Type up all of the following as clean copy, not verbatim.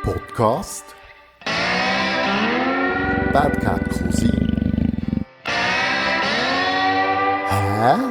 Podcast Bad Cat Cousin. Hä?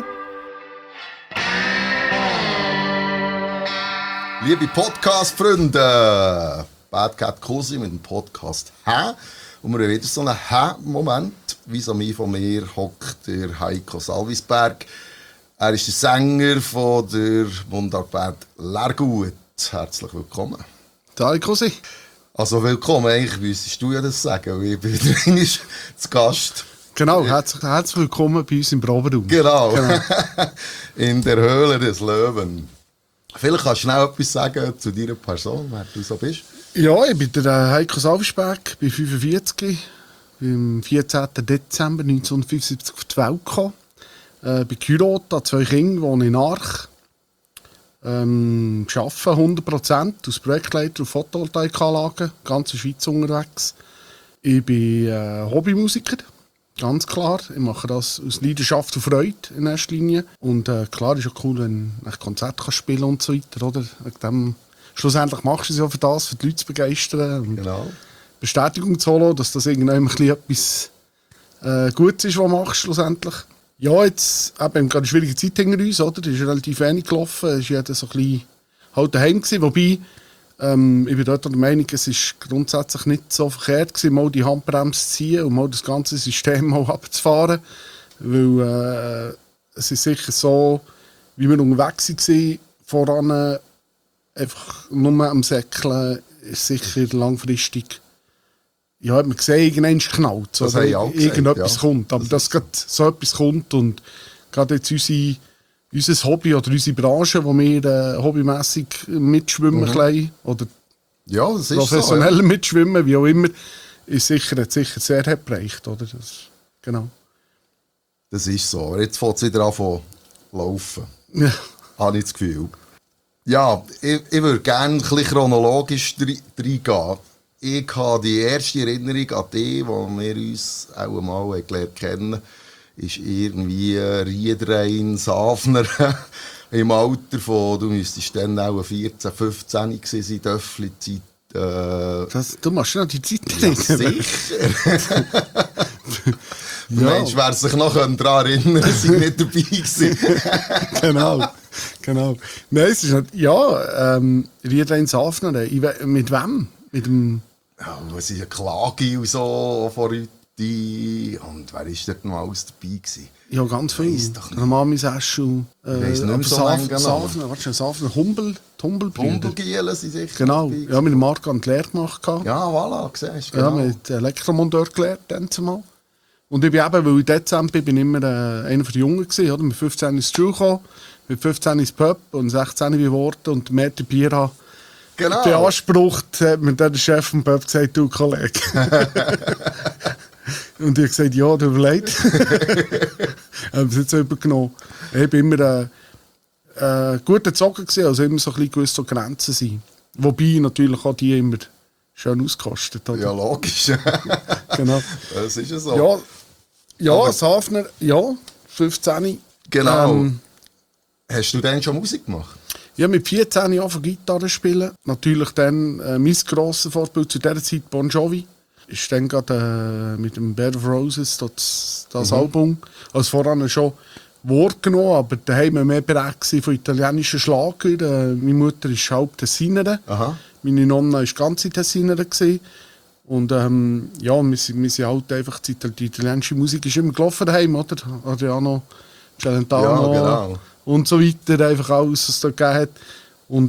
Liebe Podcast-Freunde, Bad Cat Cousin mit dem Podcast Hä? Und wir haben wieder so einen Hä-Moment. Vis-à-vis von mir hockt der Heiko Salvisberg. Er ist der Sänger von der Mundartband Lergut. Herzlich willkommen. Hallo Cousin. Also willkommen, eigentlich müsstest du ja das sagen, weil ich bin wieder zu Gast. Genau, herzlich willkommen bei uns im Proberaum. Genau. In der Höhle des Löwen. Vielleicht kannst du schnell etwas sagen zu deiner Person, wer du so bist. Ja, ich bin der Heiko Salvisberg, bin 45, bin am 14. Dezember 1975 auf die Welt gekommen. Bin geheiratet, habe 2 Kinder, wohne in Arch. Arbeite 100% als Projektleiter auf Photovoltaikanlagen, ganze Schweiz unterwegs. Ich bin Hobbymusiker, ganz klar. Ich mache das aus Leidenschaft und Freude in erster Linie. Und klar ist auch cool, wenn ich Konzerte spielen und so weiter. Oder? Schlussendlich machst du es ja für das, für die Leute zu begeistern. Und Genau. Bestätigung zu holen, dass das irgendwann etwas Gutes ist, was du machst schlussendlich. Ja, jetzt eben gerade eine schwierige Zeit hinter uns, oder? Es ist relativ wenig gelaufen, es war jeder so ein bisschen halt daheim gewesen. Wobei, ich bin dort der Meinung, es ist grundsätzlich nicht so verkehrt gewesen, mal die Handbremse zu ziehen und mal das ganze System mal abzufahren. Weil es ist sicher so, wie wir unterwegs waren, voran einfach nur am Säckeln, ist sicher langfristig. Ja, hat man gesehen, irgendwann knallt. Das haben ja auch gesagt, irgendetwas ja. kommt. Aber dass gerade so etwas kommt und gerade jetzt unser Hobby oder unsere Branche, wo wir hobbymässig mitschwimmen klein, oder Ja, das ist professionell so. Ja. mitschwimmen, wie auch immer, ist hat sicher sehr geprägt. Oder? Genau. Das ist so. Aber jetzt fängt es wieder an zu laufen. Ja. Habe ich das Gefühl. Ja, ich würde gerne ein bisschen chronologisch reingehen. Ich habe die erste Erinnerung an dich, wo wir uns auch mal gelernt kennen, ist irgendwie Riedrein Safner im Alter von, du müsstest dann auch 14, 15 gewesen sein, Döffli-Zeit. Du machst noch die Zeit Ja, sicher. Mensch, wer sich noch daran erinnern kann, sind nicht dabei gewesen. Genau. Nein, es ist nicht, Riedrein Safner, mit wem? Mit dem... Ja, es ist eine Klage und so von Rüti. Und wer war dort noch alles dabei gewesen? Ja, ganz viel. Weiss doch nicht. Der Mami Eschel, Ich weiss nicht mehr so lange genau. Safner, Humbelbrüder. Humbelgielen sind sicher Genau, dabei ja, mit dem Marc an die Lehre gemacht. Ja, voilà, siehst du, Ja, genau. mit Elektromonteur gelernt, dann zumal. Und ich bin eben, weil ich Dezember bin, immer einer der Jungen gewesen, oder? Mit 15 ins Schule gekommen, mit 15 ins Pub und 16 bin ich geworden und den Meter Bier habe Genau. beansprucht, hat mir dann der Chef vom Pub gesagt, du Kollege. Und ich habe gesagt, ja, tut mir leid. Haben sie jetzt übergenommen. Ich war immer guter Zocker gewesen, also immer so ein bisschen gewusst, wo Grenzen sind. Wobei natürlich auch die immer schön ausgekostet. Oder? Ja, logisch. Genau. Das ist ja so. Ja, Safner, ja, 15. Genau. Hast du denn schon Musik gemacht? Ja, mit 14 Jahren von Gitarre spielen. Natürlich dann mein grosses Vorbild zu dieser Zeit Bon Jovi. Ist dann gerade mit dem Bed of Roses das Album. Also voran schon Wort genommen, aber daheim war mehr prägt von italienischen Schlagern. Meine Mutter ist halb Tessinerin. Aha. Meine Nonna war ganze Tessinerin. Und wir sind halt einfach, die italienische Musik ist immer gelaufen daheim, oder? Adriano, Celentano. Ja, genau. Und so weiter, einfach alles, was es da gegeben hat. Und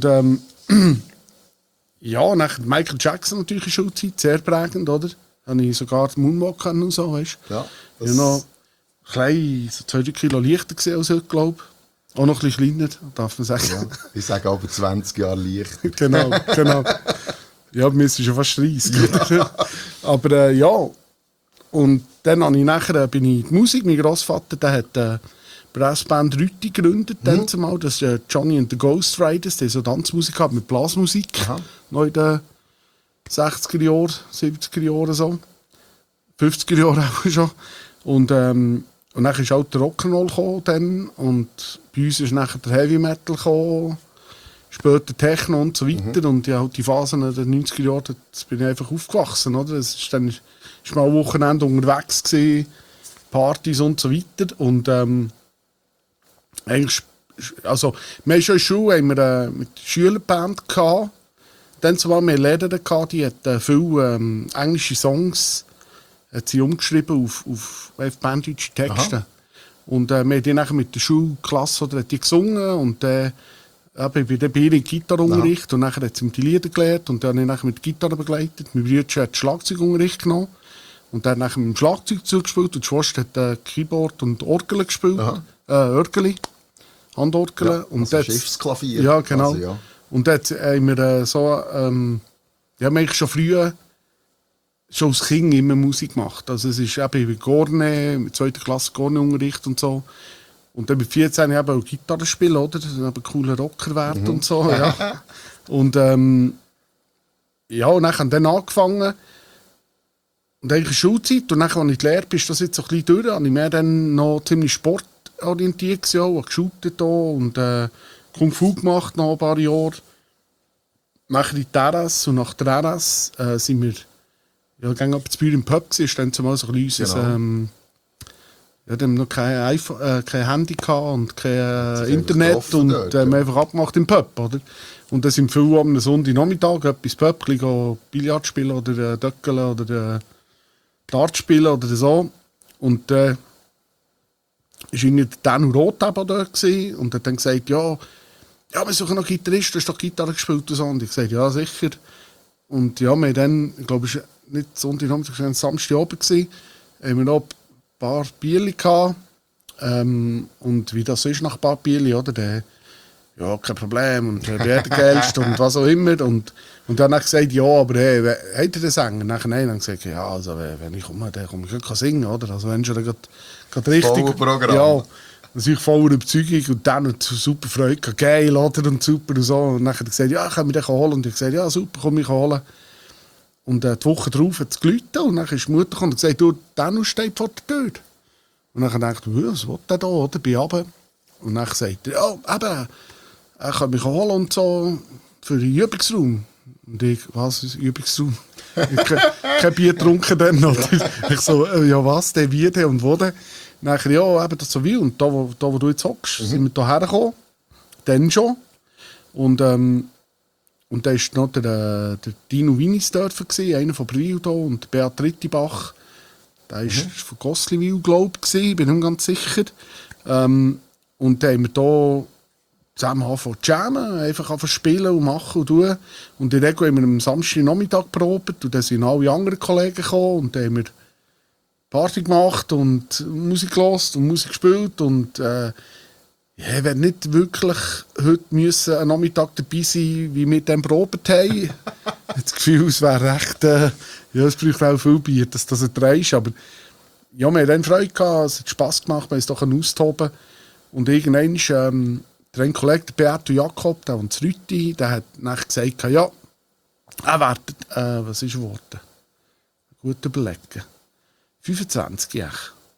nach Michael Jackson natürlich in Schulzeit, sehr prägend, oder? Da habe ich sogar den Moonwalk kennen und so, weißt du? Ja. Ich war noch klein, so 2 Kilo leichter gewesen als heute, glaube ich. Auch noch ein bisschen kleiner, darf man sagen. Ja. Ich sage aber 20 Jahre leichter. Genau. Ja, mir ist schon fast 30. Aber ja. Und dann bin ich in die Musik. Mein Grossvater, der hat Brassband Rüti gegründet, dann zumal. Das ist Johnny and the Ghost Riders, der so Tanzmusik gehabt mit Blasmusik. Aha. Noch in den 60er Jahren, 70er Jahren so. 50er Jahren auch schon. Und dann ist auch der Rock'n'Roll gekommen dann. Und bei uns ist nachher der Heavy Metal gekommen. später Techno und so weiter. Und ja, halt die Phasen der 90er Jahre, da bin ich einfach aufgewachsen. Oder? Es ist dann ist mal ein Wochenende unterwegs gewesen, Partys und so weiter. Und eigentlich, also, wir haben schon in der Schule haben wir, mit der Schülerband gehabt. Dann zwar wir Lehrerin gehabt, die hat viele englische Songs hat sie umgeschrieben auf banddeutsche Texte. Aha. Und wir haben die nachher mit der Schulklasse oder hat die gesungen und ich bin dann bei ihr in Gitarrenunterricht und nachher hat sie mir die Lieder gelernt und dann habe ich nachher mit der Gitarre begleitet. Mein Bruder hat Schlagzeugunterricht genommen und dann nachher mit dem Schlagzeug zugespielt und die Schwester hat Keyboard und Orgel gespielt. Orgel, Handorgel. Ja, und also Schiffsklavier. Ja, genau. Also, ja. Und dort haben wir ja, wir schon früh schon als Kind immer Musik gemacht. Also es ist eben mit Gorne, mit 2. Klasse Gorne-Unterricht und so. Und dann mit 14 habe ich auch Gitarre spielen, oder? Das ist ein cooler Rocker werden und so, ja. Und ja, und dann haben wir angefangen. Und eigentlich Schulzeit. Und dann, als ich die Lehre bin, ist das jetzt so ein bisschen durch. Habe ich mehr dann noch ziemlich sportorientiert gewesen, auch geshootet und Kung Fu gemacht nach ein paar Jahren. Nachher in die Terrasse und nach der Terrasse sind wir ja, gegangen ab zu Büro im Pub gewesen, ist dann zumal so ein kleines, genau. Ja, dann noch kein Handy gehabt und kein Internet und dort, ja. Einfach abgemacht im Pub, oder? Und dann sind viele am Sonntagnachmittag etwas Pub, Billard spielen oder Döckeln oder Dart spielen oder so. Und war irgendwie der Danu Roth da gewesen und hat dann gesagt, ja, wir suchen noch Gitarristen, du hast doch Gitarre gespielt und so. Und ich gesagt, ja, sicher. Und ja, wir dann, ich glaube, es war nicht Sonntagnachmittag, es war Samstagabend gewesen, haben wir noch ein paar Bierchen gehabt. Und wie das ist nach ein paar Bierchen, oder? Der, ja, kein Problem, und wer der Geilste und was auch immer. Und dann habe ich gesagt, ja, aber hey, hat er den Sänger? Nachher nein, dann gesagt, ja, also wenn ich komme, dann komme ich nicht singen, oder? Also wenn schon gerade richtig. Programm. Ja, natürlich voller Überzeugung und dann super Freude, geil, oder? Und super und so. Und dann hat er gesagt, ja, kann mich den holen? Und ich habe gesagt, ja, super, komm mich holen. Und die Woche darauf hat es geläutet und dann ist die Mutter gekommen und gesagt, du, Danu steht vor der Tür. Und dann dachte ich, was will der da, oder? Bin runter. Und dann sagt er, ja, eben, er kann mich holen und so für den Übungsraum. Und ich, was ist Übungsraum? Ich kein Bier getrunken dann. Oder? Ich so, ja was, der wie der und wo der? Nachher, ja, eben das so wie. Und da wo du jetzt hockst, sind wir da hergekommen. Dann schon. Und da war noch der Dino Winisdörfer, einer von Brildo und Beat Rittibach. Der war von Gosliwil, glaube ich, bin nicht ganz sicher. Und dann haben wir hier zusammen angefangen zu jammen, einfach spielen und machen und tun. Und in der Regel haben wir am Samstagnachmittag geprobt und dann sind alle anderen Kollegen gekommen und dann haben wir Party gemacht und Musik gehört und Musik gespielt und ich werde nicht wirklich heute müssen einen Nachmittag dabei sein, wie wir dann probiert haben. Ich habe das Gefühl, es wäre recht, ja, es braucht auch viel Bier, dass das ein Dreh ist. Aber ja, wir haben dann Freude gehabt, es hat Spass gemacht, wir haben es doch austoben. Und irgendwann der ein Kollege, der Beato Jakob, der in Zrütti, der hat nachher gesagt, ja, er wird, was ist er geworden? Gut überlegen. 25 Jahre.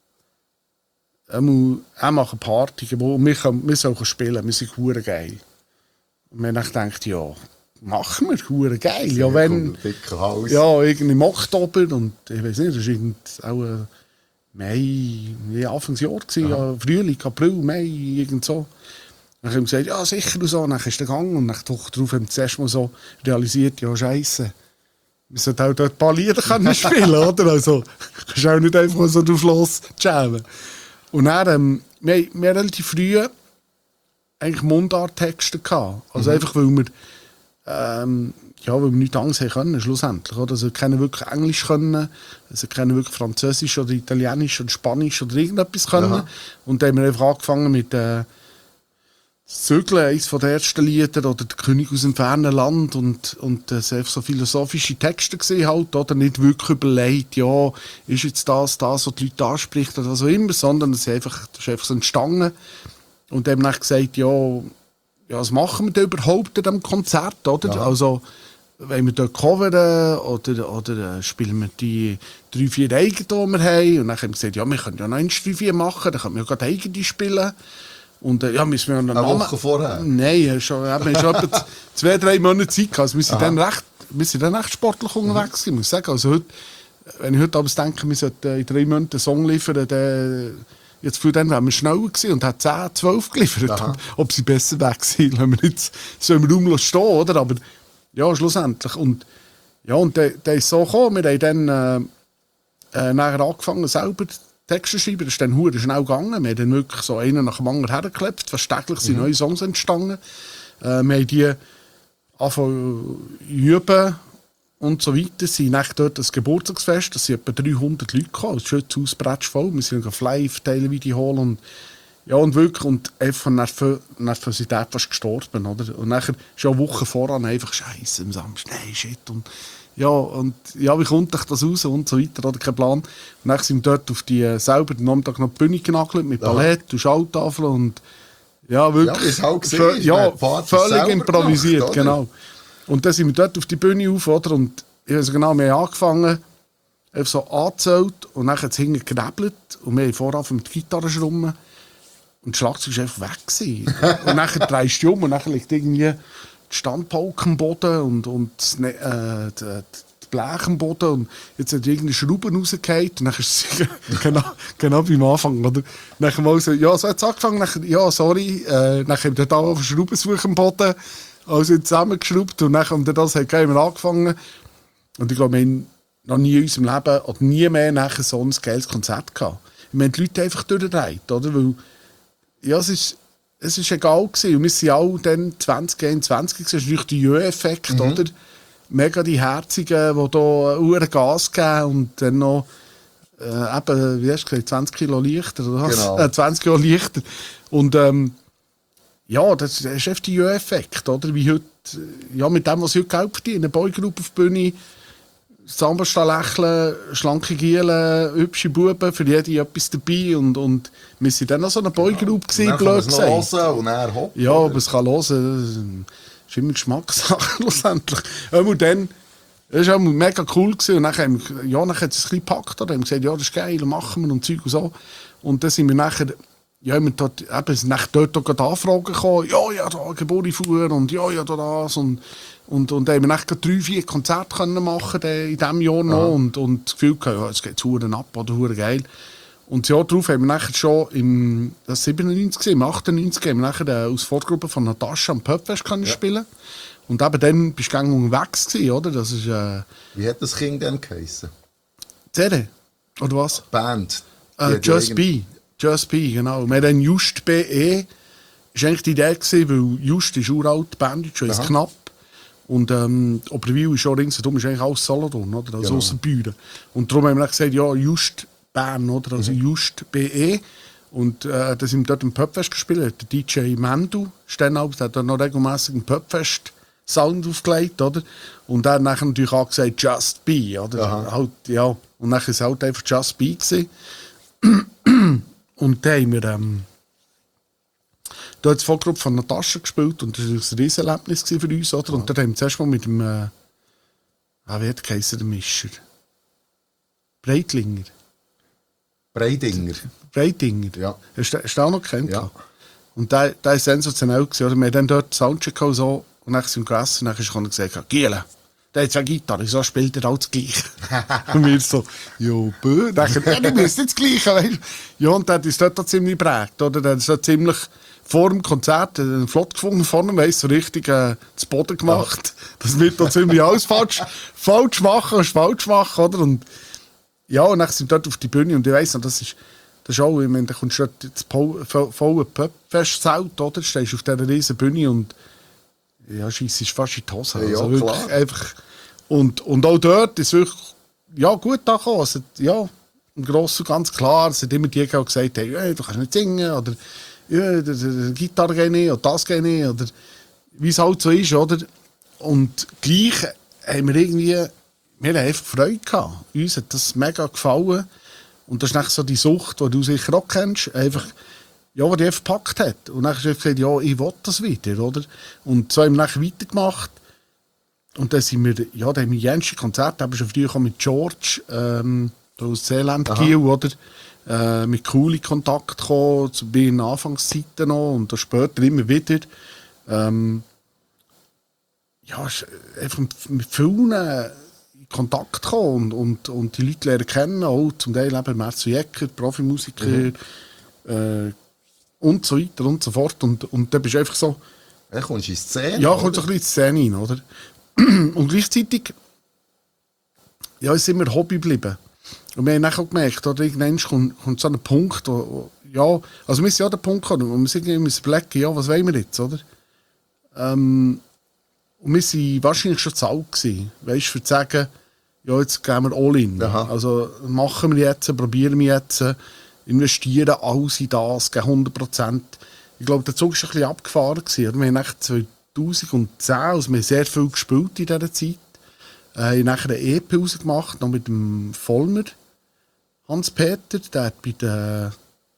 Er macht eine Party, wo wir sollen spielen, wir sind verdammt geil. Und wir haben gedacht, ja, machen wir, verdammt geil. Ja, wenn, ja, irgendwie im Oktober und ich weiß nicht, das war auch Mai, Anfangsjahr, ja, Frühling, April, Mai, irgend so. Dann haben wir gesagt, ja sicher und so, dann ist der Gang und nach der Woche darauf haben wir zuerst mal so realisiert, ja scheisse, wir sollten auch dort ein paar Lieder spielen, oder? Also, kannst du auch nicht einfach mal so drauf los jammen. Und dann, wir haben relativ früh eigentlich Mundarttexte gehabt. Also einfach, weil wir, weil wir nichts anderes haben können, schlussendlich. Oder? Also keiner wirklich Englisch können, also keiner wirklich Französisch oder Italienisch oder Spanisch oder irgendetwas können. Aha. Und dann haben wir einfach angefangen mit Zügeln, eines der ersten Lieder, oder der König aus dem fernen Land und es einfach so philosophische Texte gesehen halt, oder nicht wirklich überlegt, ja, ist jetzt das, was die Leute anspricht oder was auch immer, sondern das ist einfach so entstanden. Und dann haben wir gesagt, ja, was machen wir denn überhaupt an diesem Konzert, oder? Ja. Also, wenn wir dort covern oder spielen wir die 3-4 eigene, die wir haben. Und dann haben wir gesagt, ja, wir können ja noch 1-3-4 machen, dann können wir ja gerade eigene spielen. Und ja, müssen wir einen Eine Namen... Woche vorher? Nein, schon etwa 2-3 Monate Zeit gehabt. Also wir sind dann recht sportlich unterwegs gewesen, muss ich sagen. Also heute, wenn ich heute aber denke, wir sollten in 3 Monaten einen Song liefern, dann... Jetzt für dann wären wir schneller gewesen und hat 10, 12 geliefert. Ob sie besser weg sind, lassen wir nicht so im Raum stehen, oder? Aber ja, schlussendlich. Und ja, und der ist so gekommen. Wir haben dann nachher angefangen, selber Texte zu schreiben. Das ist dann verdammt schnell gegangen. Wir haben dann wirklich so einen nach dem anderen hergeklebt. Fast täglich sind neue Songs entstanden. Wir haben die angefangen üben und so weiter. Sie sind dort das Geburtstagsfest, das sind etwa 300 Leute gekommen. Das ist das Bretsch voll. Wir sind live Teilvideo holen und ja, und wirklich, und einfach von Nervosität fast gestorben, oder? Und nachher, schon Wochen voran, einfach Scheiße am Samstag, nein, shit, und wie kommt euch das raus und so weiter, oder kein Plan. Und dann sind wir dort auf die selber den Nachmittag noch die Bühne genagelt, mit Palette und Schalltafel und ja, wirklich. Ja, wie es halt gesehen ist, völlig improvisiert, gemacht, genau. Und dann sind wir dort auf die Bühne auf, oder? Und ich weiß genau, wir haben angefangen, einfach so angezählt und dann hat es hinten geknebelt und wir haben vorher mit der Gitarre schrummen und das Schlagzeug war einfach weg gewesen. Und dann drehst du um und dann liegt irgendwie die Standpauke am Boden und das Blech am Boden und jetzt hat irgendeine Schraube rausgefallen und dann ist es genau wie am Anfang, oder? Dann mal so, ja, so hat es angefangen, dann, ja, sorry, dann haben wir da auf Schrauben suchen am Boden, also zusammengeschraubt und dann das haben wir angefangen. Und ich glaube, wir haben noch nie in unserem Leben oder nie mehr nachher so ein geiles Konzert gehabt. Wir haben die Leute einfach durchgedreht, oder? Weil, ja, es ist egal gewesen. Und wir sind alle dann 2021 gewesen. Das ist natürlich der Jö-Effekt, oder? Mega die Herzigen, die da Uhren Gas geben und dann noch eben, wie hast du gesagt, 20 Kilo leichter, oder was? Genau. 20 Kilo leichter. Und ja, das ist einfach der Jö-Effekt, oder? Wie heute, ja, mit dem, was sie heute Geld verdienen. Eine Boygroup auf der Bühne, Samba lächeln, schlanke Gielen, hübsche Buben, für jede etwas dabei. Und wir waren dann noch so eine Boygroup gewesen, blöd gesagt. Und dann hopp. Ja, aber es kann hören, das ist immer Geschmackssache schlussendlich. Und dann, das war auch mega cool gewesen. Und dann hat es ein bisschen gepackt. Dann haben wir gesagt, ja, das ist geil, machen wir und Zeug und so. Und dann sind wir nachher, ja, wir dort, eben, dort auch Anfragen gekommen, ja, da Geburtstagsfuhr und ja, da das. Und haben wir nachher 3-4 Konzerte können machen in diesem Jahr noch und das Gefühl gehabt, ja, es geht verdammt ab oder verdammt geil. Und das Jahr darauf haben wir nachher schon im 97, im 98 haben wir nachher aus Vorgruppe von Natascha am Pubfest können spielen. Und eben dann bist du unterwegs gewesen, oder? Das ist, wie hat das Kind denn geheissen? CD, oder was? Band. Just Be. Just Be, genau. Wir haben dann Just BE. Das war eigentlich die Idee, gewesen, weil Just ist uralt, die Band ist schon knapp. Und Oberwil ist schon ringsherum, ist eigentlich alles Solothurn, oder? Also Aussenbüren. Und darum haben wir dann gesagt, ja, Just Bern, oder? Also Just BE. Und da sind wir dort im Pubfest gespielt. Der DJ Mendu, der hat dann noch regelmässig im Pubfest Sound aufgelegt, oder? Und er hat nachher natürlich auch gesagt, Just Be, oder? Halt, ja. Und dann war es halt einfach Just Be gewesen. Und dann haben wir da hat die Vorgruppe von Natascha gespielt und das war ein Riesenerlebnis für uns, oder? Und dann haben wir zuerst mal mit dem wie hat der Mischer? Breitlinger. Breitinger. Ja. Hast du auch noch gekannt? Ja. Und der war sensationell gewesen, oder? Wir haben dann dort Soundcheck und so und dann sind wir gegessen und dann gesagt, Giele, der hat 2 Gitarren, so spielt er alles gleich. Und wir so, ja, bö. Dann du musst nicht das Gleiche, weißt du? Ja, und der hat uns dort auch ziemlich geprägt, oder? Der hat so ziemlich vor dem Konzert flott gefunden, vorne, weißt so richtig zu Boden gemacht. Das wird da ziemlich alles falsch machen, oder? Und ja, und dann sind wir dort auf die Bühne und ich weiss noch, das ist auch, ich meine, da kommst du dort ins volle Pubfest-Zelt, oder? Du stehst auf dieser riesen Bühne und ja, scheisse ist fast in die Hose. Ja, also klar. Wirklich einfach. Und auch dort ist es wirklich ja, gut angekommen. Also, ja, im Grossen und ganz klar. Es hat immer die gesagt, hey, du kannst nicht singen oder ja, die Gitarre geht nicht oder das geht nicht. Oder wie es halt so ist, oder? Und gleich haben wir haben einfach Freude gehabt. Uns hat das mega gefallen. Und das ist nicht so die Sucht, die du sicher auch kennst. Einfach, ja, die einfach gepackt hat. Und dann hast du gesagt, ja, ich will das wieder, oder? Und so haben wir dann weitergemacht. Und dann sind wir, ja, da haben wir jenste Konzerte, aber schon früher mit George, da aus Seeland Kiel, oder? Mit coolen Kontakt gekommen, zu den Anfangszeiten noch und dann später immer wieder. Ist einfach mit vielen in Kontakt gekommen und die Leute lernen kennen, auch zum Teil eben Marcel Jäcker, Profimusiker und so weiter und so fort. Und dann bist du einfach so... Ja, kommst du in die Szene? Ja, kommt so ein bisschen in die Szene rein, oder? Und gleichzeitig ist es immer Hobby geblieben. Und wir haben dann auch gemerkt, oder, irgendwann kommt so ein Punkt, wo wir sind ja an den Punkt gekommen, wo wir sich irgendwie überlegen, ja, was wollen wir jetzt, oder? Und wir waren wahrscheinlich schon zu alt gewesen, weißt, für zu sagen, ja, jetzt gehen wir all in. Aha. Also machen wir jetzt, probieren wir jetzt, investieren alles in das, geben 100%. Ich glaube, der Zug war ein bisschen abgefahren gewesen, oder? Wir haben nach 2010, also wir haben sehr viel gespielt in dieser Zeit, haben nachher eine EP rausgemacht, noch mit dem Vollmer, Hans-Peter, der hat bei der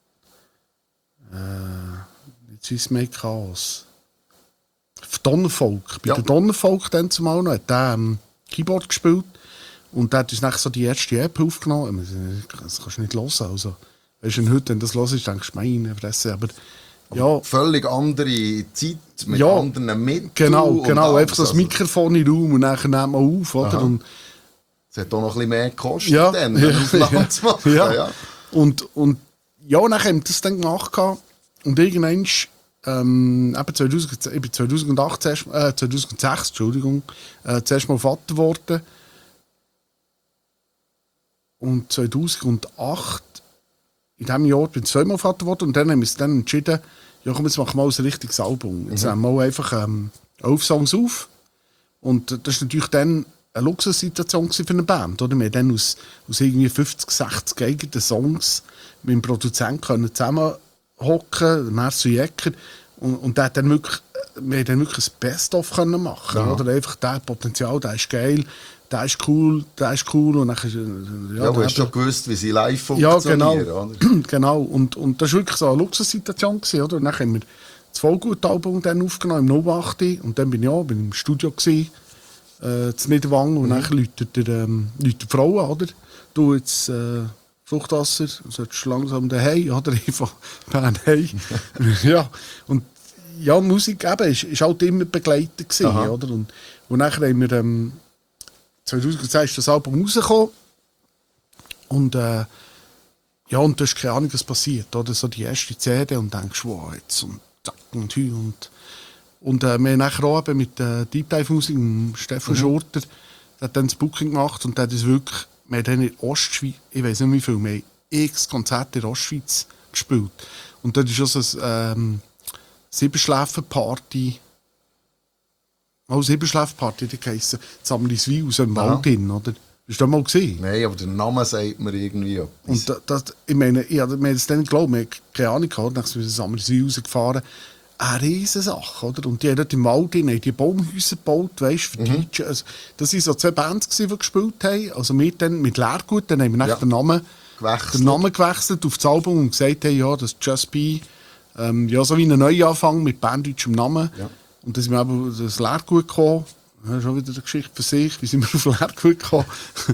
Swiss Make Chaos Donnerfolk, bei der Donnerfolk dann zumal noch, hat der Keyboard gespielt und der hat uns nachher so die erste EP aufgenommen. Das kannst du nicht hören, also. Weißt du, heute, wenn du das hörst, denkst du, meine Fresse, aber ja. Völlig andere Zeit, mit Ja, anderen Mitteln. Genau, und einfach das alles. Mikrofon in den Raum und dann nehmen wir auf, oder? Und, Es hat auch noch ein bisschen mehr gekostet, ja, dann, eine Aufnahme zu machen. ja. Und dann haben wir das dann gemacht und irgendwann, eben 2006, Entschuldigung, zuerst mal Vater geworden und 2008 in diesem Jahr bin ich zweimal Vater geworden und dann haben wir uns dann entschieden, ja komm, jetzt machen wir mal ein richtiges Album. Jetzt nehmen wir einfach 11 Songs auf und das war natürlich dann eine Luxussituation für eine Band. Oder? Wir haben dann aus irgendwie 50, 60 eigenen Songs mit dem Produzenten zusammenhocken, Marcel Jäcker, und der hat dann wirklich, wir haben dann wirklich ein Best-of machen können. Oder? Einfach der Potenzial, der ist geil, der ist cool und dann, Ja, du hast schon gewusst, wie sie live ja, funktionieren. genau. Oder? Genau. Und das war wirklich so eine Luxussituation gewesen, oder? Und dann haben wir das Vollgut-Album dann aufgenommen, im 08. Und dann bin ich im Studio gewesen, in Niederwangen. Und dann läutet die Frau an, oder? Du jetzt Fruchtwasser, du solltest langsam daheim, oder? Einfach hey. Ja. Und ja, Musik eben, ist halt immer begleitet gewesen, oder? Und dann haben wir 2010 ist das Album rausgekommen und und du hast keine Ahnung, was passiert, oder? So die erste CD und denkst, wow, jetzt und zack und hü und wir haben nachher auch eben mit Deep Dive Musik, Stefan Schurter, der hat dann das Booking gemacht und der hat uns wirklich, wir haben dann in Ostschweiz, ich weiß nicht wie viel, wir haben x Konzerte in der Ostschweiz gespielt und dort ist auch so ein Siebenschläfer-Party. Siebenschläfer-Party, die heisst Samliswil aus dem Wald hin, oder? Hast du das mal gesehen? Nein, aber der Name sagt mir irgendwie etwas. Und ich meine, ich habe mir das dann geglaubt, wir haben keine Ahnung gehabt, dann sind wir Samliswil rausgefahren. Eine riesige Sache, oder? Und die haben dort im Wald hin, die Baumhäuser gebaut, weißt, für DJ. Also, das waren so 2 Bands, die gespielt haben. Also wir dann mit Leergut, dann haben wir den Namen gewechselt auf das Album und gesagt, hey, ja, das ist Just Be, so wie ein Neuanfang mit banddeutschem Namen. Ja. Und dann sind wir eben das Leergut gekommen. Das ist schon wieder eine Geschichte für sich. Wie sind wir auf Leergut gekommen?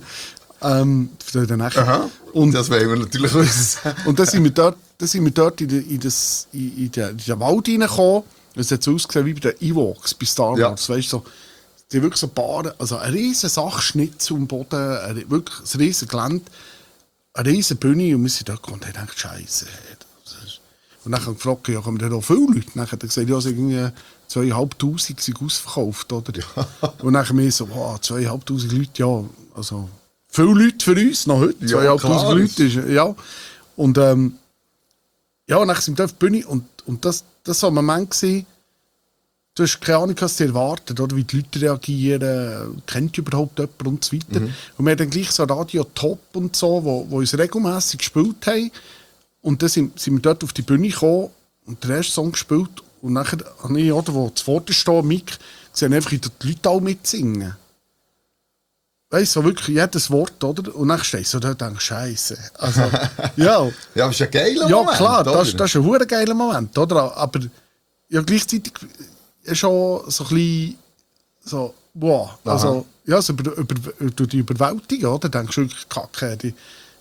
Und das wollen wir natürlich wissen. Und dann sind wir dort in den Wald reingekommen. Es hat so ausgesehen wie bei den Ewoks bei Star Wars. Weißt, so, die wirklich so Paare, also ein riesen Sachschnitt zum Boden, wirklich ein riesen Gelände, eine riesen Bühne. Und wir sind dort gekommen und haben gedacht, Scheiße. Und dann haben wir gefragt, ja, kommen da noch viele Leute? Dann hat er gesagt, ja, es sind irgendwie 2500 sind ausverkauft, oder? Ja. Und dann haben wir so, wow, 2500 Leute, ja, also viele Leute für uns, noch heute, 2500 Leute, ist, ja. Und und dann sind wir auf der Bühne und das war ein Moment gewesen, du hast keine Ahnung, was dir erwartet, oder, wie die Leute reagieren, kennt überhaupt jemand und so weiter. Und wir haben dann gleich so Radio Top und so, wo uns regelmässig gespielt haben. Und dann sind wir dort auf die Bühne gekommen und den ersten Song gespielt. Und nachher habe ich, oder, wo zuvor stehe, Mick, gesehen, einfach die Leute alle mitsingen. Weißt du, so wirklich jedes Wort, oder? Und dann stehst du da und denkst, Scheiße. Also, ja. Ja, das ist ein geiler ja, Moment. Ja, klar, das ist ein verdammt geiler Moment, oder? Aber ja, gleichzeitig ist schon so ein bisschen so, wow. Also, ja, so über die Überwältigung, oder? Denkst du wirklich, Kacke,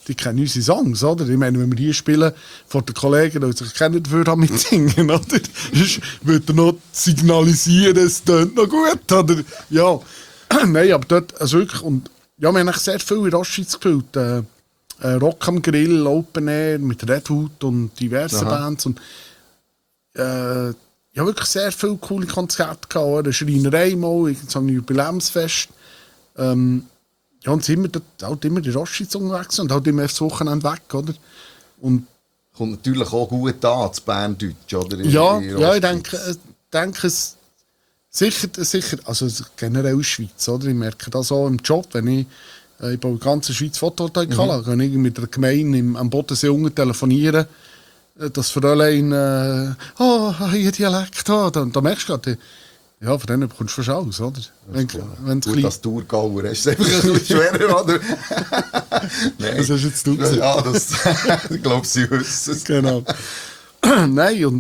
die kennen unsere Songs, oder? Ich meine, wenn wir hier spielen, vor den Kollegen, die sich kennen, dafür mit singen, oder? Sonst würde er noch signalisieren, es tönt noch gut, oder? Ja, nein, aber dort, also wirklich, und ja, wir haben eigentlich sehr viel in Roschwitz gespielt. Rock am Grill, Open Air, mit Redwood und diversen Bands und ja, wirklich sehr viele coole Konzerte gehabt, oder? Eine Schreinerei mal, so ein Jubiläumsfest. Ja, und sind wir dort halt immer die Roschwitz unterwegs und halt immer das Wochenende weg, oder? Und kommt natürlich auch gut an, das Berndeutsch, oder? Ja, ich denke es sicher, also generell in der Schweiz, oder? Ich merke das auch im Job, wenn ich baue die ganze Schweiz Photovoltaikanlagen, wenn ich mit der Gemeinde am Bodensee unten telefoniere, das Fräulein, hier Dialekt, da merkst du gerade, ja, von denen bekommst du fast alles, oder? Gut, als Thurgauer hast du es einfach ein bisschen schwerer, oder? Nein. Das hast jetzt du gesagt. Ja, das, ich glaube, sie wissen es. Genau. Nein,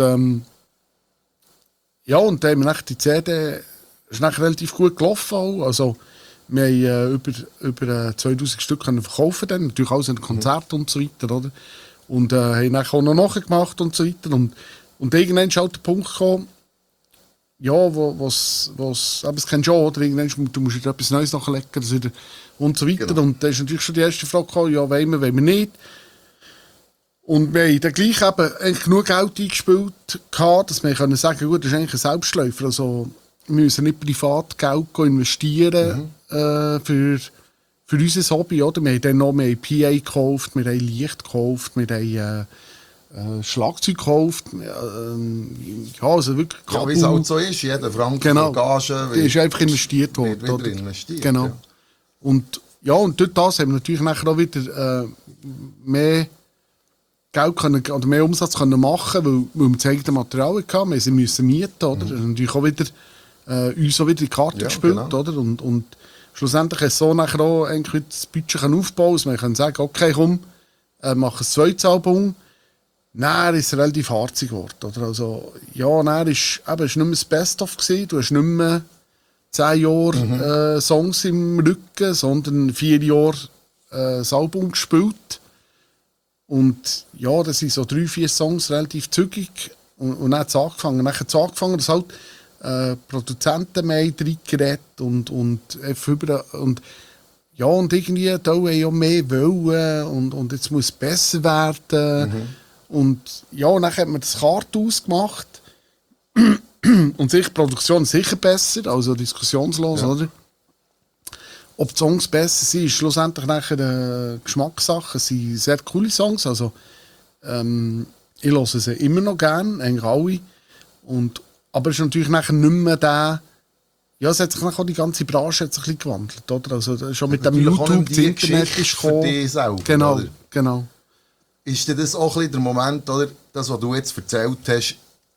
ja, und dann haben wir die CD ist relativ gut gelaufen auch. Also, wir haben über 2000 Stück können verkaufen dann, natürlich auch in Konzerten und so weiter, oder? Und haben dann auch noch nachgemacht und so weiter. Und irgendwann ist halt der Punkt gekommen, ja, was das kennst du auch, oder? Irgendwann du musst etwas Neues nachlegen und so weiter. Genau. Und da ist natürlich schon die erste Frage gekommen, ja, wollen wir nicht. Und wir haben dann gleich eben eigentlich genug Geld eingespielt, dass wir können sagen, gut, das ist eigentlich ein Selbstläufer. Also, wir müssen nicht privat Geld investieren für unser Hobby. Oder? Wir haben dann noch PA gekauft, wir haben Licht gekauft, wir haben Schlagzeug gekauft. Ja, also wirklich ja, wie es halt so ist, jeder Franken genau. Gage die ist einfach investiert worden. Wieder investiert, genau. Ja. Und durch das haben wir natürlich nachher auch wieder mehr Geld können, oder mehr Umsatz können machen, weil wir das eigene Material hatten. Wir mussten mieten, oder? Das ist natürlich auch wieder, uns auch wieder in die Karte gespielt, genau. Oder? Und schlussendlich ist es so nachher auch eigentlich das Budget aufbauen, dass man kann sagen, okay, komm, mach ein zweites Album. Nein, ist es relativ harzig geworden, oder? Also, ja, nein, ist nicht mehr das Best-of gewesen. Du hast nicht mehr 10 Jahre Songs im Rücken, sondern 4 Jahre das Album gespielt. Und ja, das sind so 3-4 Songs relativ zügig. Und dann hat es angefangen. Dann hat es angefangen, dass halt Produzenten mehr reingeredet und ja, und irgendwie da wollen ja mehr wollen und jetzt muss es besser werden. Und ja, dann hat man das Kartenhaus gemacht. Und sicher, die Produktion sicher besser, also diskussionslos, oder? Ob die Songs besser sind, ist schlussendlich nachher eine Geschmackssache. Es sind sehr coole Songs, also ich höre sie immer noch gerne, eigentlich alle. Aber es ist natürlich nachher nicht mehr der... Ja, es hat sich nachher auch die ganze Branche hat sich ein bisschen gewandelt, oder? Also schon mit dem YouTube, das Internet ist gekommen. Für dich selber, genau, oder? Genau. Ist dir das auch ein bisschen der Moment, oder? Das, was du jetzt erzählt hast,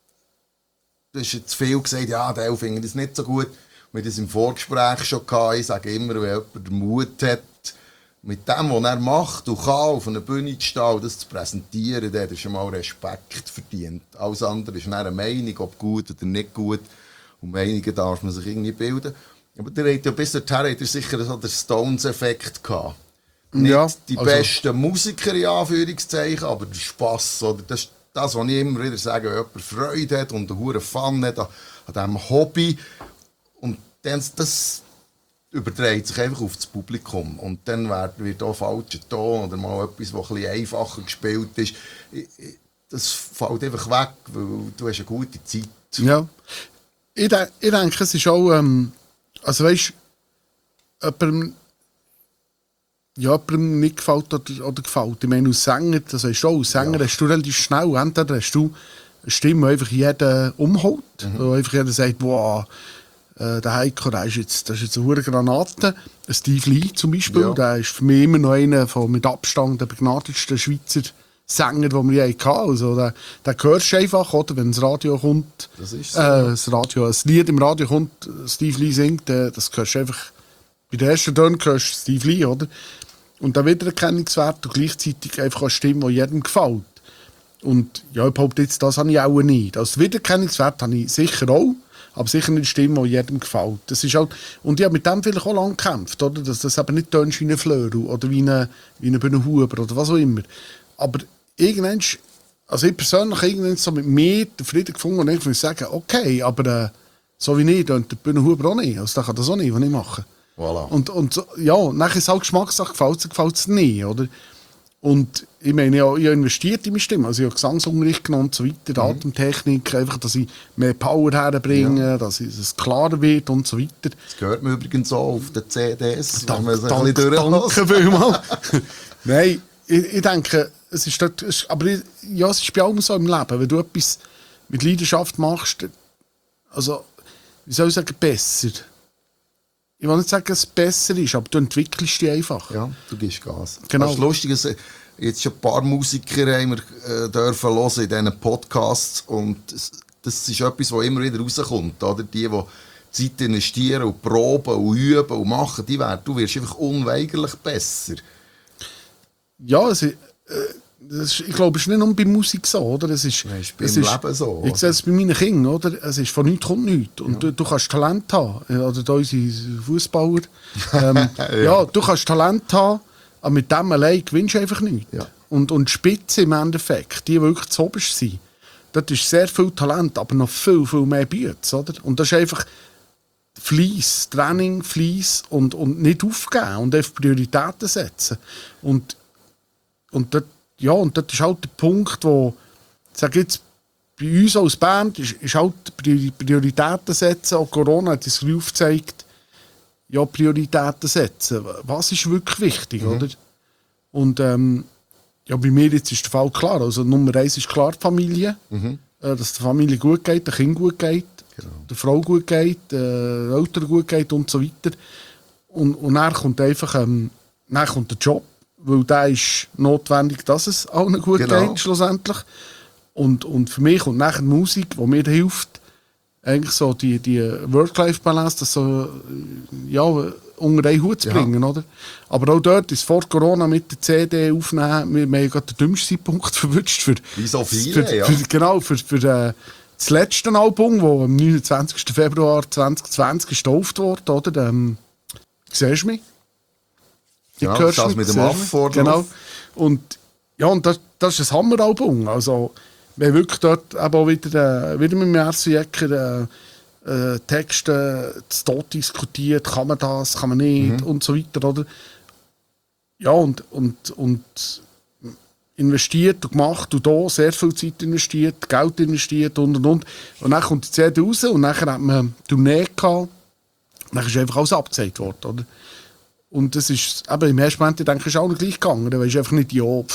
du hast jetzt viel gesagt, ja, der findet das nicht so gut. Wir haben das im Vorgespräch schon gehabt. Ich sage immer, wenn jemand den Mut hat, mit dem, was er macht und kann, auf einer Bühne zu stehen und das zu präsentieren, der hat schon mal Respekt verdient. Alles andere ist eine Meinung, ob gut oder nicht gut. Und Meinungen darf man sich irgendwie bilden. Aber der hat ja bis dahin hat er sicher so den Stones-Effekt gehabt. Nicht die besten Musiker, in Anführungszeichen, aber der Spass. Oder das, was ich immer wieder sage, wenn jemand Freude hat und einen hohen Fun hat an diesem Hobby. Und dann, das überträgt sich einfach auf das Publikum. Und dann wird auch falscher Ton oder mal etwas, das ein bisschen einfacher gespielt ist. Das fällt einfach weg, weil du hast eine gute Zeit. Ja. Ich denke, es ist auch, also weißt du, jemandem nicht gefällt oder gefällt. Ich meine, als Sänger, das heißt auch, als Sänger hast du relativ schnell, entweder hast du eine Stimme, die einfach jeden umhaut, wo einfach jeder sagt, wow, der Heiko, das ist jetzt eine hohe Granate. Steve Lee zum Beispiel, der ist für mich immer noch einer von mit Abstand der begnadetsten Schweizer Sänger, den wir je hatten. Also, den hörst du einfach, oder? Wenn das Radio kommt, das ist so. Das Lied im Radio kommt, Steve Lee singt, das hörst du einfach, bei der ersten Ton hörst du Steve Lee, oder? Und der Wiedererkennungswert und gleichzeitig einfach eine Stimme, die jedem gefällt. Und ja, ich behaupte jetzt, das habe ich auch nicht. Also Wiedererkennungswert habe ich sicher auch, aber sicher nicht die Stimme, die jedem gefällt. Das ist halt, und ich habe mit dem vielleicht auch lange gekämpft, oder? Dass das eben nicht tönt wie ein Fleur oder wie ein Bühnenhuber oder was auch immer. Aber irgendwann, also ich persönlich irgendwann so mit mir den Frieden gefunden und ich würde sagen, okay, aber so wie ich, tönt der Bühnenhuber auch nicht. Also der kann das auch nicht, was ich mache. Voilà. Und so, ja, nachher ist es auch Geschmackssache, gefällt es nicht, oder? Und ich meine, ich habe investiert in meine Stimme, also ich habe Gesangsunterricht genommen und so weiter, Atemtechnik, einfach, dass ich mehr Power herbringe, dass es klarer wird und so weiter. Das gehört mir übrigens auch auf den CDs, wenn man es ein Danke bisschen durchlässt. vielmals. Nein, ich denke, es ist bei allem so im Leben, wenn du etwas mit Leidenschaft machst, also, wie soll ich sagen, besser. Ich will nicht sagen, dass es besser ist, aber du entwickelst dich einfach. Ja, du gibst Gas. Genau. Das ist lustig, dass jetzt schon ein paar Musiker haben wir, dürfen hören in diesen Podcasts und das ist etwas, was immer wieder rauskommt. Oder? Die Zeit investieren und proben und üben und machen, du wirst einfach unweigerlich besser. Ja, ich glaube, es ist nicht nur bei Musik so, oder? Es ist beim Leben so. Ich sehe es bei meinen Kindern, oder? Es ist von nichts kommt nichts. Und du kannst Talent haben. Oder da unsere Fußballer. Ja, du kannst Talent haben, aber mit dem allein gewinnst du einfach nichts. Ja. Und die Spitze im Endeffekt, die wirklich zu oberst sind, das ist sehr viel Talent, aber noch viel, viel mehr Bütze, oder? Und das ist einfach Fleiss, Training, Fleiss und nicht aufgeben und einfach Prioritäten setzen. Und das ist halt der Punkt, wo, ich sage jetzt, bei uns als Band ist halt Prioritäten setzen. Auch Corona hat es aufgezeigt, ja, Prioritäten setzen. Was ist wirklich wichtig, oder? Und ja, bei mir jetzt ist der Fall klar. Also Nummer 1 ist klar die Familie. Dass der Familie gut geht, der Kind gut geht, der Frau gut geht, der Eltern gut geht und so weiter. Und dann kommt einfach dann kommt der Job. Weil der ist notwendig, dass es allen gut geht, schlussendlich. Und für mich kommt nachher die Musik, die mir hilft, eigentlich so die Work-Life-Balance, das so, ja, unter einen Hut zu bringen, oder? Aber auch dort ist vor Corona mit der CD aufnehmen, wir haben ja gerade den dümmsten Zeitpunkt verwünscht Wie so viele, ja. Für das letzte Album, das am 29. Februar 2020 gestauft wurde, oder? Siehst du mich? Ja, das mit dem Aff genau. Und das ist ein Hammeralbum. Also, wir haben wirklich dort eben auch wieder mit dem Merci Jäcker Texte zu Tod diskutiert. Kann man das, kann man nicht und so weiter. Oder? Ja, und investiert und gemacht und da sehr viel Zeit investiert, Geld investiert und. Und dann kommt die CD raus und dann hat man eine Tournee gehabt. Dann ist einfach alles abgezeigt worden, oder? Und das ist, eben, im ersten Moment, denke ich, ist auch noch gleich gegangen. Da weisst du einfach nicht,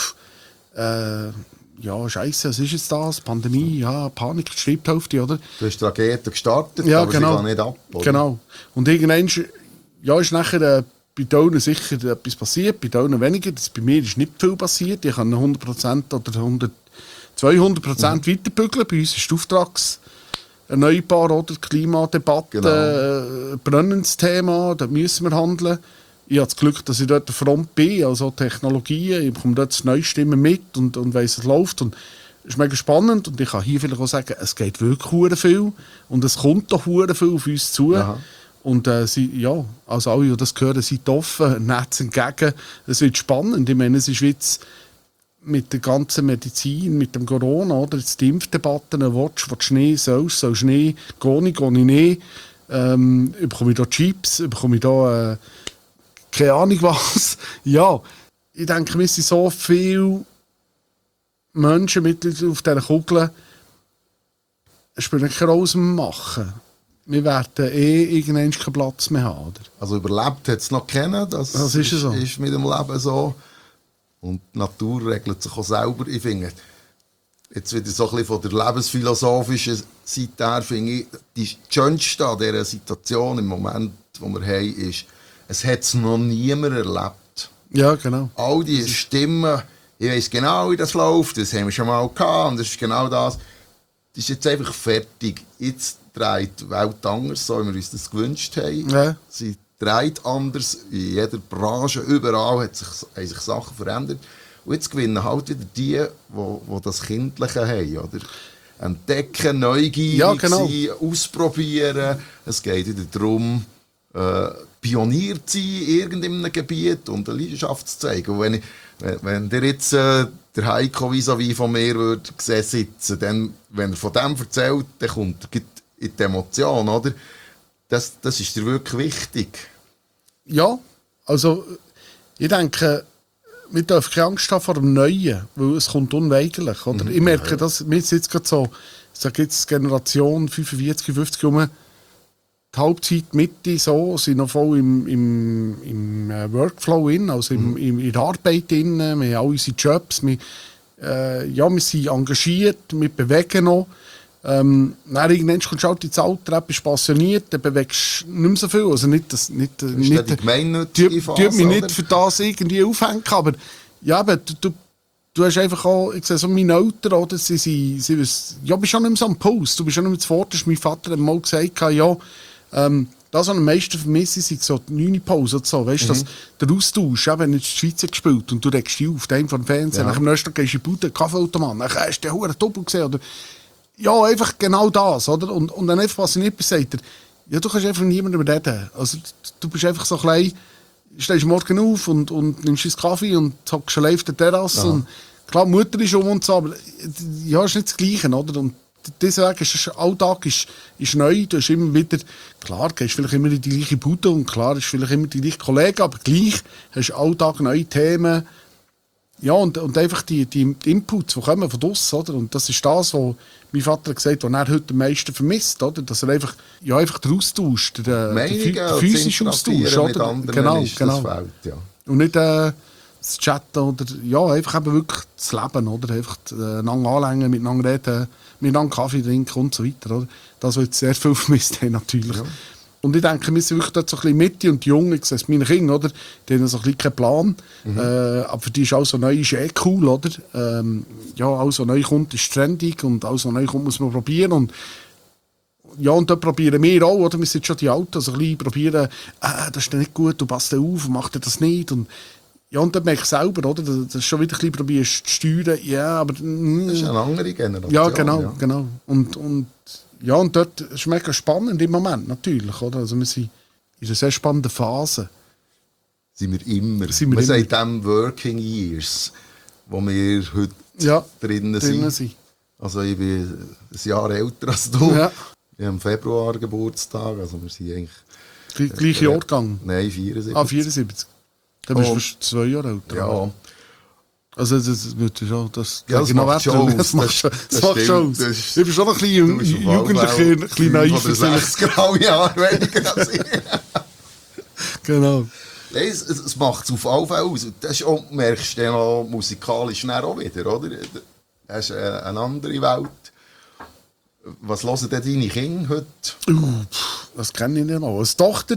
ja, Scheiße, was ist jetzt das? Pandemie, ja, Panik, schreibt auf die, oder? Du hast die Rakete gestartet, ja, aber genau. sie gehen nicht ab, oder? Genau. Und irgendwann, ja, ist nachher bei Dönen sicher etwas passiert, bei Dönen weniger. Bei mir ist nicht viel passiert. Ich kann 100% oder 200% weiterbügeln. Bei uns ist der Auftragserneuerbar oder Klimadebatte brennendes Thema, da müssen wir handeln. Ich habe das Glück, dass ich dort der Front bin, also Technologien. Ich bekomme dort das Neustimmen mit und weiss, es läuft. Und es ist mega spannend. Und ich kann hier vielleicht auch sagen, es geht wirklich hure viel. Und es kommt doch hure viel auf uns zu. Aha. Und ja, also alle, die das hören, sind offen, nett entgegen. Es wird spannend. Ich meine, es ist jetzt mit der ganzen Medizin, mit dem Corona, oder? Jetzt die Impfdebatten, willst du nicht, sollst du nicht, gehe ich nicht. Bekomme ich da Chips, bekomme ich da keine Ahnung was. Ja, ich denke, wir sind so viele Menschen mit auf dieser Kugel, es spielt keine Rolle, was wir machen. Wir werden irgendwann keinen Platz mehr haben. Oder? Also überlebt hat es noch kennen, das ist so. Ist mit dem Leben so. Und die Natur regelt sich auch selber. Ich finde, jetzt wieder so ein bisschen von der lebensphilosophischen Seite her, finde ich, die schönste an dieser Situation im Moment, die wir haben, ist, es hat es noch niemand erlebt. Ja, genau. All die Stimmen, ich weiss genau, wie das läuft, das haben wir schon mal gehabt und das ist genau das. Das ist jetzt einfach fertig. Jetzt dreht die Welt anders, so wie wir uns das gewünscht haben. Ja. Sie dreht anders. In jeder Branche, überall haben sich Sachen verändert. Und jetzt gewinnen halt wieder die das Kindliche haben. Oder? entdecken, neugierig Ja, genau. sein, ausprobieren. Es geht wieder darum, Pionier zu sein in irgendeinem Gebiet und eine Leidenschaft zu zeigen. Und wenn der jetzt der Heiko vis-à-vis von mir würde sitzen, dann, wenn er von dem erzählt, dann kommt er in die Emotion, oder? Das ist dir wirklich wichtig. Ja, also ich denke, wir dürfen keine Angst haben vor dem Neuen, weil es kommt unweigerlich. Oder? Ich merke, dass wir jetzt gerade so, ich sage jetzt Generation 45, 50 rum, die Halbzeit, Mitte so, sind noch voll im Workflow in, also in der Arbeit drin. Wir haben alle unsere Jobs, wir sind engagiert, wir bewegen noch. Dann irgendwann kommst du halt ins Alter, bist passioniert, dann bewegst du nicht mehr so viel. Also nicht, die gemeinnützige Phase, tut mich nicht für das irgendwie aufhängen, aber ja, aber du hast einfach auch, ich sehe so meine Eltern, oder, sie bist schon nicht mehr so am Puls, du bist schon nicht mehr zuvorderst. Mein Vater hat mal gesagt, ja, das, was am meisten vermisse, sind so die 9. Pause und so, weißt du, der Austausch, wenn du in der Schweiz gespielt und du regst dich auf, daheim vor dem Fernsehen, nach dem nächsten Tag gehst du in die Bude, Kaffeeautomat, dann hast du den Huren Doppel gesehen, oder ja, einfach genau das, oder? Und dann einfach passioniert bist, sagt er, ja, du kannst einfach mit niemandem reden. Also, du bist einfach so klein, stehst morgen auf und nimmst einen Kaffee und hockst allein auf der Terrasse. Und klar, die Mutter ist und so, aber ja, ist nicht das Gleiche, oder? Und deswegen ist der Alltag ist neu, du hast immer wieder, klar, gehst vielleicht immer in die gleiche Bude und klar, ist vielleicht immer die gleichen Kollegen, aber gleich hast du Alltag neue Themen. Ja, und einfach die Inputs, die kommen von draussen, oder? Und das ist das, was mein Vater gesagt hat, was er heute am meisten vermisst, oder? Dass er einfach den Austausch, den physischen Austausch, oder? Genau. Das fehlt, ja. Und nicht das Chatten oder, ja, einfach eben wirklich das Leben, oder? Einfach einander anlängen, miteinander reden, miteinander Kaffee trinken und so weiter, oder? Das wird sehr viel vermisst haben, natürlich. Ja. Und ich denke, wir sind wirklich dort so ein bisschen Mitte und jung, ich sehe es meine Kinder, oder? Die haben so ein bisschen keinen Plan. Aber für die ist alles so neu ist cool, oder? Ja, alles, was neu kommt, ist trendig und alles, was neu kommt, muss man probieren. Und ja, und dort probieren wir auch, oder? Wir sind schon die Alten, so ein bisschen probieren, das ist nicht gut, du passt auf, mach dir das nicht. Und ja, und dann merke ich selber, oder? Das ist schon wieder ein bisschen probierst zu steuern, ja, aber... das ist eine andere Generation. Ja, genau. Und ja, und dort ist es mega spannend im Moment, natürlich, oder? Also wir sind in einer sehr spannenden Phase. Sind wir immer. Wir sind in den Working Years, wo wir heute drinnen sind. Also ich bin ein Jahr älter als du. Ja. Ich habe im Februar Geburtstag, also wir sind eigentlich... Gleicher Jahrgang? Nein, 74. 74. Dann bist du 2 Jahre älter. Ja. Also das wird schon... Das macht schon. Das macht schon. Ich bin schon ein bisschen jugendlicher, ein bisschen naiv. Von 6 graue Jahre weniger als ich. Genau. Es macht es auf alle Fälle aus. Das auch, merkst du dann auch musikalisch auch wieder, oder? Das ist eine andere Welt. Was hören denn deine Kinder heute? Das kenne ich nicht noch. Als Tochter,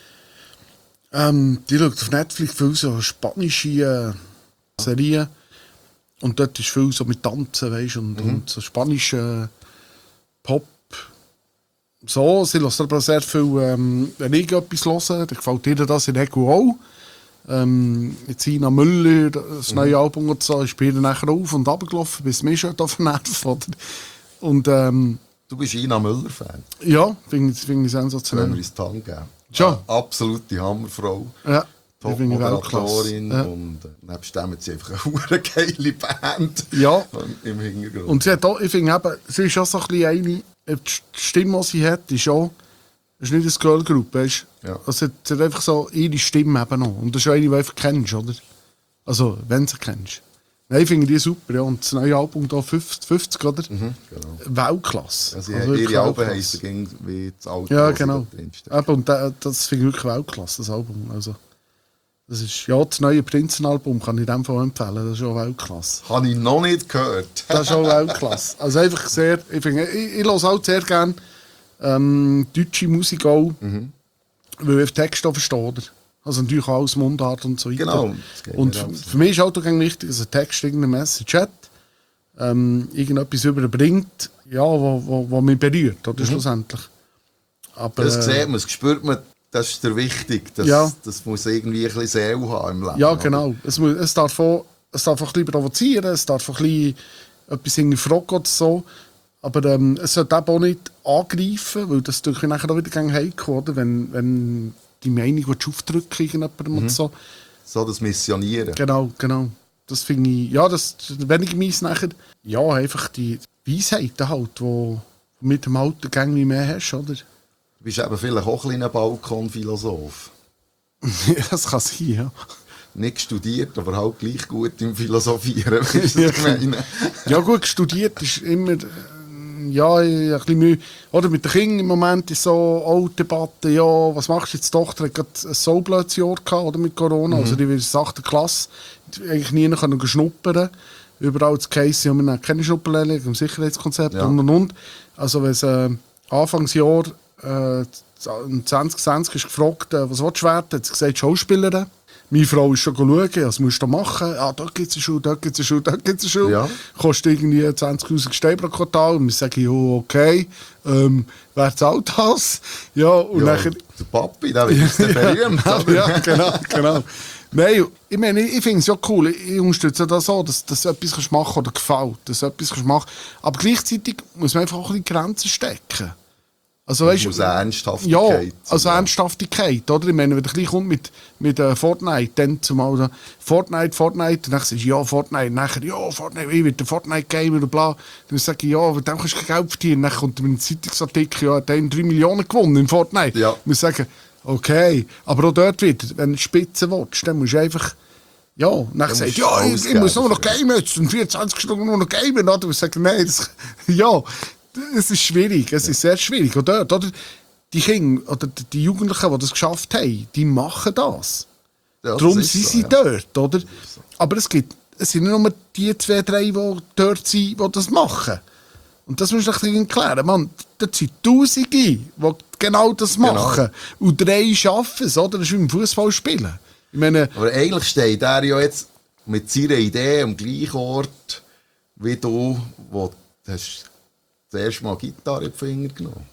die schaut auf Netflix viel so spanische Serien. Und dort ist viel so mit Tanzen, weißt, und so spanische Pop. So, sie hört aber sehr viel, wenn ich etwas höre, dann gefällt ihr das in Ego auch. Jetzt Ina Müller, das neue Album und so, ist bei ihr nachher auf und runtergelaufen, bis mir schon da vernervt, oder? Und, du bist Ina Müller-Fan? Ja, finde ich sensationell. Wenn wir ins Tank geben. Schon. Absolute Hammerfrau. Ja. Top-Moderatorin und nebst dem hat sie einfach eine geile Band im Hintergrund. Und sie hat auch, ich finde eben, sie ist auch so ein bisschen eine, die Stimme, die sie hat, ist auch, ist nicht eine Girl-Group, weißt du? Ja. Also sie hat einfach so ihre Stimme eben noch. Und das ist eine, die du einfach kennst, oder? Also, wenn du sie kennst. Nein, ich finde die super, ja. Und das neue Album hier, 50, oder? Genau. Weltklasse. Also ihre Alben heissen wie das Alte. Ja, genau. Und das finde ich wirklich Weltklasse, das Album. Also, das ist, ja, das neue Prinzen-Album kann ich in dem Fall empfehlen. Das ist schon Weltklasse. Habe ich noch nicht gehört. Das ist schon Weltklasse. Also einfach sehr, ich höre auch sehr gerne deutsche Musik auch, weil ich Texte auch verstehe. Also natürlich auch aus Mundart und so weiter. Genau. Und für mich ist auch wichtig, dass ein Text irgendeine Message hat, irgendetwas überbringt, ja, wo mich berührt, oder schlussendlich. Aber, das sieht man, das spürt man. Das ist der wichtig. Das muss irgendwie ein bisschen Seele haben im Leben. Ja, genau. Es darf auch ein bisschen provozieren, es darf auch ein bisschen etwas hinterfragen oder so. Aber es sollte eben auch nicht angreifen, weil das natürlich nachher auch wieder gegen heikel, oder? Wenn die Meinung aufdrücken irgendjemandem und so. So das Missionieren. Genau. Das finde ich, ja, das weniger mies nachher. Ja, einfach die Weisheiten halt, die du mit dem Alter gängig mehr hast, oder? Du bist eben vielleicht auch ein kleiner Balkonphilosoph. Das kann sein, ja. Nicht studiert, aber halt gleich gut im Philosophieren. Weißt du, was ich meine? Ja gut, studiert ist immer ja, ein bisschen Mühe. Oder mit den Kindern im Moment ist so auch die Debatte, ja, was machst du jetzt? Die Tochter hat gerade ein so blödes Jahr gehabt, oder, mit Corona. Also die wird in der 8. Klasse eigentlich nie können schnuppern. Überall das Case, ja, wir haben keine Schnupperlehrlinge im Sicherheitskonzept und. Also wenn es Anfangsjahr 2020 ist gefragt, was willst du werden? Hat sie gesagt, Schauspielerin. Meine Frau ist schon schauen, was musst du da machen? Ah, dort gibt es eine Schule, dort gibt es eine Schule, dort gibt es eine Schule. Ja. Kostet irgendwie 20'000 Steine pro Quartal. Und wir sagen, ja, okay, wer zahlt das? Ja, und Ja, nachher... der Papi, der wird ja, berühmt. Ja, genau. Nein, ich meine, ich finde es ja cool. Ich unterstütze das so, dass du etwas machen kannst oder gefällt, dass du etwas machen kannst. Aber gleichzeitig muss man einfach auch ein bisschen Grenzen stecken. Also, weißt, Aus Ernsthaftigkeit. Ja, also Ernsthaftigkeit, oder? Ich meine, wenn du gleich kommt mit Fortnite, dann zumal Fortnite, und dann sagst du, ja, Fortnite, nachher, ja, Fortnite, ich will der Fortnite-Gamer und bla. Dann sage ich, ja, aber dann kannst du kein Geld verdienen. Dann kommt mit einem Zeitungsartikel, ja, der hat 3 Millionen gewonnen in Fortnite. Ja. Ich muss sagen, okay, aber auch dort wieder, wenn du Spitze willst, dann musst du einfach, ja, dann sagst du, ja, ich muss nur noch gamen, jetzt sind 24 Stunden nur noch gamen, oder? Ich sage, nein, ja, es ist schwierig, es ist sehr schwierig. Und dort, oder? Die Kinder oder die Jugendlichen, die das geschafft haben, die machen das. Ja, Darum das ist sind so, sie dort, oder? Aber es sind nicht nur die 2, 3, die dort sind, die das machen. Und das musst du dich klären. Man, das sind Tausende, die genau das machen. Und 3 schaffen es, oder? Das ist wie im Fußball spielen. Ich meine, Aber eigentlich steht er ja jetzt mit seiner Idee am gleichen Ort wie du, wo du hast das erste Mal Gitarre in die Finger genommen.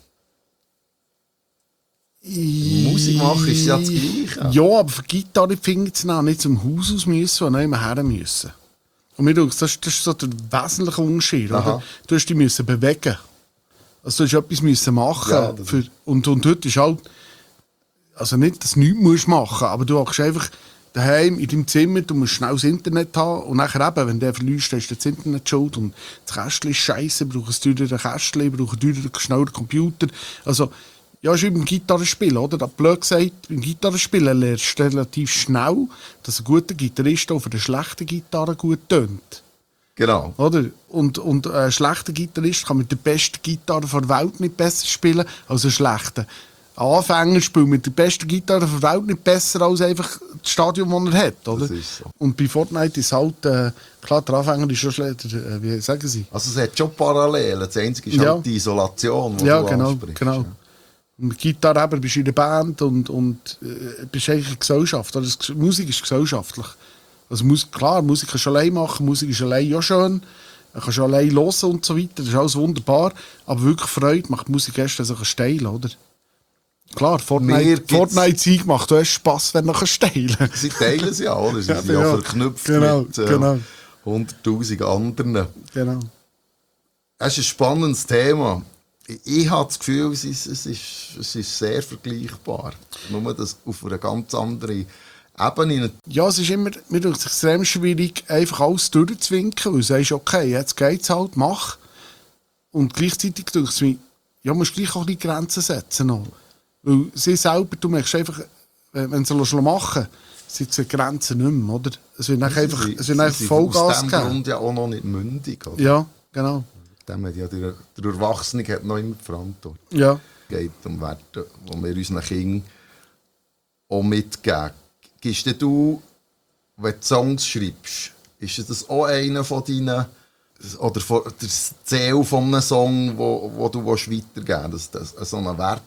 Musik machen ist ja das Gleiche. Ja, aber für Gitarre finde ich es nicht zum Haus aus müssen, sondern immer her müssen. Und mir denkt, das ist so der wesentliche Unterschied. Oder? Du musst dich müssen bewegen. Also du musst etwas müssen machen. Ja, und heute ist halt, also nicht, dass du nichts musst machen, aber du hast einfach daheim in deinem Zimmer, du musst schnell das Internet haben und nachher eben, wenn der verliest, ist das Internet schuld und das Kästchen ist scheisse, braucht ein teureres Kästchen, braucht einen schnelleren Computer. Also, ja, ist wie beim Gitarrespielen, oder? Da blöd gesagt, beim Gitarrespielen lernst du relativ schnell, dass ein guter Gitarrist auf einer schlechten Gitarre gut tönt. Genau. Oder? Und ein schlechter Gitarrist kann mit der besten Gitarre der Welt nicht besser spielen als ein schlechter. Ein Anfänger spielt mit der besten Gitarre der Welt nicht besser als einfach das Stadion, das er hat. Oder? Das ist so. Und bei Fortnite ist halt, klar, der Anfänger ist schon schlechter, wie sagen sie? Also es hat schon Parallelen. Das Einzige ist halt die Isolation, die ja, du genau, ansprichst. genau. Ja. Und mit Gitarre eben, bist du in der Band und bist eigentlich eine Gesellschaft. Oder? Musik ist gesellschaftlich. Also klar, Musik kannst du allein machen, Musik ist allein ja schön. Man kann schon allein hören und so weiter, das ist alles wunderbar. Aber wirklich Freude macht Musik erst, wenn du steilen kannst, oder? Klar, Fortnite-Sieg macht erst Spass, wenn du steilen kannst. Sie teilen es ja, oder? Sie sind ja verknüpft mit 100'000 anderen. Genau. Es ist ein spannendes Thema. Ich habe das Gefühl, es ist sehr vergleichbar. Nur das auf einer ganz anderen Ebene. Ja, es ist immer mir ist extrem schwierig, einfach alles durchzuwinken, weil du sagst, okay, jetzt geht es halt, mach. Und gleichzeitig denke ich mir, ja, musst du gleich auch die Grenzen setzen. Noch. Weil sie selber, du merkst einfach, wenn sie es machen, sind die Grenzen nicht mehr, oder? Es wird einfach Vollgas aus dem geben. Grund ja auch noch nicht mündig, oder? Ja, genau. Dem hat ja der Erwachsene hat noch immer die Verantwortung. Ja. Es geht um Werte, die wir unseren Kindern auch mitgeben. Gibst du, wenn du Songs schreibst, ist das auch einer von deinen, oder das Ziel von einem Song, wo du weitergeben willst, dass du so einen Wert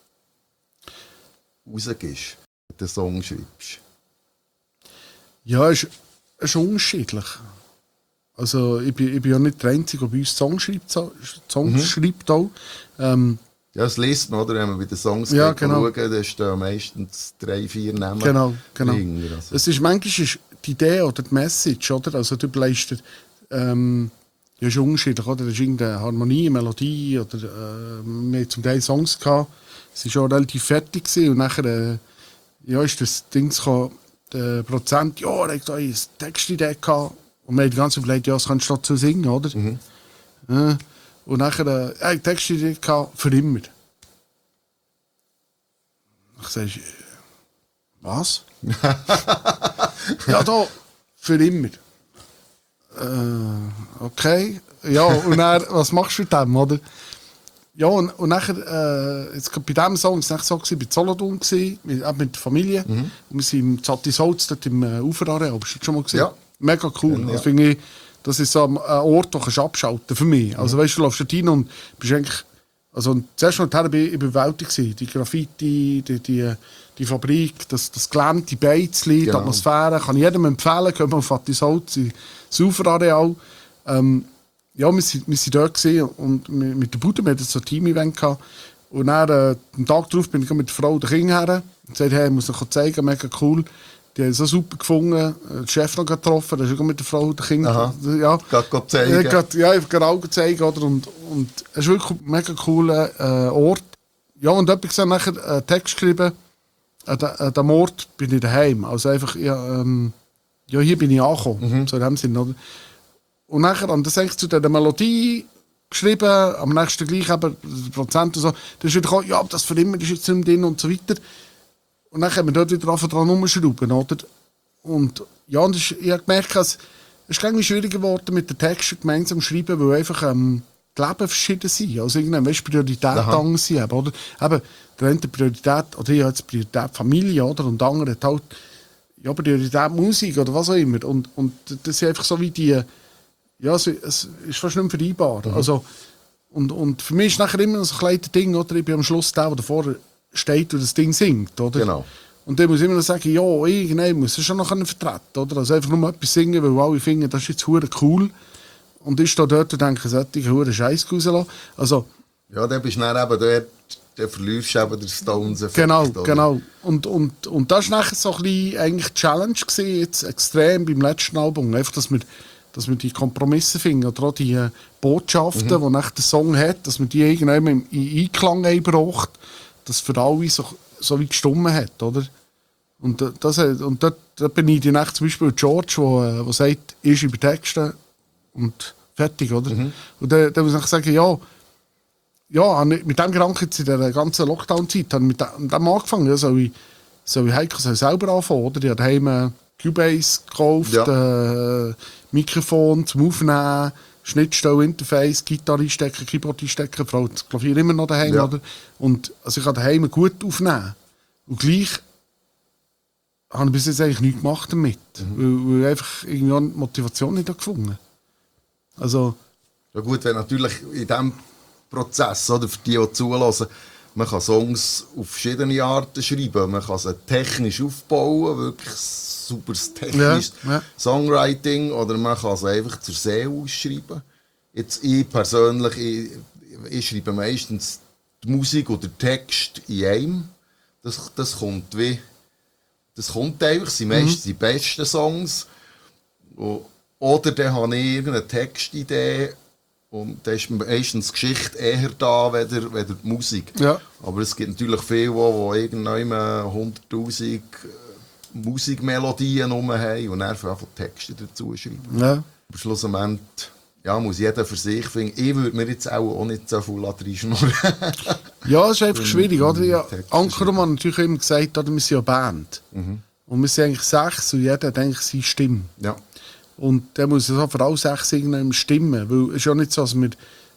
rausgibst, wenn du einen Song schreibst? Ja, es ist unterschiedlich. Also ich bin ja nicht der Einzige, der bei uns Songs schreibt auch. Ja, das liest man, oder? Wenn man bei den Songs ja, genau. schaut, da stehen meistens 3, 4 Namen. Genau. Ringer, also. Es ist manchmal die Idee oder die Message, oder? Also du überlegst dir, ja, ist unterschiedlich, oder? Da ist irgendeine Harmonie, eine Melodie, oder wir hatten zum Teil Songs gehabt, es war schon relativ fertig gewesen, und nachher ja, ist das Ding gekommen, der Produzent, ja, er hat da eine Textidee gehabt, und wir haben die ganze Zeit überlegt, ja, das kannst du dazu singen, oder? Ja, und nachher er hat eine Textidee gehabt, für immer. Ich sage, was? Ja, da, für immer. Okay. Ja, und dann, was machst du mit dem, oder? Ja, und nachher, jetzt bei diesem Song, es war so, ich war in Solothurn, mit der Familie. Und wir sind im Zattisolz, dort im Uferareal. Hast du das schon mal gesehen? Ja. Mega cool. Ja. Das finde ich, das ist so ein Ort, wo du abschalten für mich. Also weißt du, läufst dort rein und bist eigentlich, also zuerst noch bin ich überwältigt gewesen. Die Graffiti, die Fabrik, das Gelände, die Beizli, die Atmosphäre, kann ich jedem empfehlen. Geht mal auf Zattisolz, ins Uferareal. Ja, wir sind dort gewesen und mit der Bude, wir hatten so ein Team-Event gehabt. Und dann, am Tag darauf bin ich mit der Frau und den Kindern her und gesagt, hey, ich muss noch zeigen, mega cool. Die haben es so super gefunden, den Chef noch getroffen, der ist mit der Frau und den Kindern. Ja, gerade zeigen. Ja, ich kann auch zeigen, oder? Und es ist wirklich ein mega cooler Ort. Ja, und jemand hat nachher einen Text geschrieben, an dem Ort bin ich daheim. Also einfach, ja, hier bin ich angekommen, so in dem Sinne, oder? Und nachher haben das eigentlich zu dieser Melodie geschrieben, am nächsten gleich eben, Prozent und so. Dann ist wieder gekommen, ja, das für immer ist jetzt nicht drin und so weiter. Und dann haben wir dort wieder dran rumschrauben, oder? Und ja, und ich habe gemerkt, es ist irgendwie schwieriger geworden mit den Texten gemeinsam zu schreiben, weil einfach die Leben verschieden sind. Also irgendwann, weißt du, Priorität anders sind, oder? Eben, der eine Priorität, oder ich habe jetzt Priorität Familie, oder? Und der andere hat halt, ja, Priorität Musik, oder was auch immer. Und das sind einfach so wie die, ja, es ist fast nicht mehr vereinbar. Also, und für mich ist nachher immer so ein kleines Ding, oder? Ich bin am Schluss der davor steht und das Ding singt, oder? Genau. Und dann muss ich immer noch sagen, ja, irgendwann muss ich schon noch vertreten, oder? Also einfach nur etwas singen, weil alle finden, das ist jetzt verdammt cool. Und ich stehe dort und denke, solche verdammt Scheiß rauslassen. Also, ja, dann bist du dann eben dort, dann verlierst du eben den Stones-Effekt. Genau. Und das war nachher so ein bisschen eigentlich die Challenge gewesen, jetzt extrem beim letzten Album. Einfach, dass wir die Kompromisse finden, oder auch die Botschaften, die nachher der Song hat, dass man die irgendwann in Einklang einbracht, dass für alle so wie gestummen hat, oder? Und da bin ich die Nacht zum Beispiel George, der sagt, ich schreibe Texte und fertig, oder? Und dann muss ich sagen, ja, mit dem Gedanken jetzt in der ganzen Lockdown-Zeit, habe ich mit dem angefangen, ja, soll ich Heiko selber anfangen, oder? Ich habe daheim Cubase gekauft, Mikrofon zum Aufnehmen, Schnittstelle, Interface, Gitarre einstecken, Keyboard einstecken, Frau das Klavier immer noch daheim, oder? Und also ich kann daheim gut aufnehmen. Und gleich habe ich bis jetzt eigentlich nichts gemacht damit. Weil ich einfach irgendwie eine Motivation nicht gefunden. Also... Ja gut, wenn natürlich in diesem Prozess, oder, für die zulassen, man kann Songs auf verschiedene Arten schreiben, man kann sie technisch aufbauen, wirklich superes technisches Songwriting, oder man kann sie einfach zur Seele ausschreiben. Jetzt ich persönlich, ich schreibe meistens die Musik oder den Text in einem. Das kommt einfach, sind meistens die besten Songs. Oder dann habe ich irgendeine Textidee und dann ist meistens die Geschichte eher da, weder die Musik. Ja. Aber es gibt natürlich viele, die irgendwann 100'000 Musikmelodien haben und dann einfach Texte dazu schreiben. Ja. Aber schlussendlich muss jeder für sich finden. Ich würde mir jetzt auch nicht so viel reinschnurren. Ja, es ist einfach schwierig, oder? Ja, Ankerum hat natürlich immer gesagt, oder, wir sind ja Band. Und wir sind eigentlich 6 und jeder hat eigentlich seine Stimme. Ja. Und dann muss es auch für alle 6 irgendwann stimmen. Weil es ist ja nicht so, dass wir...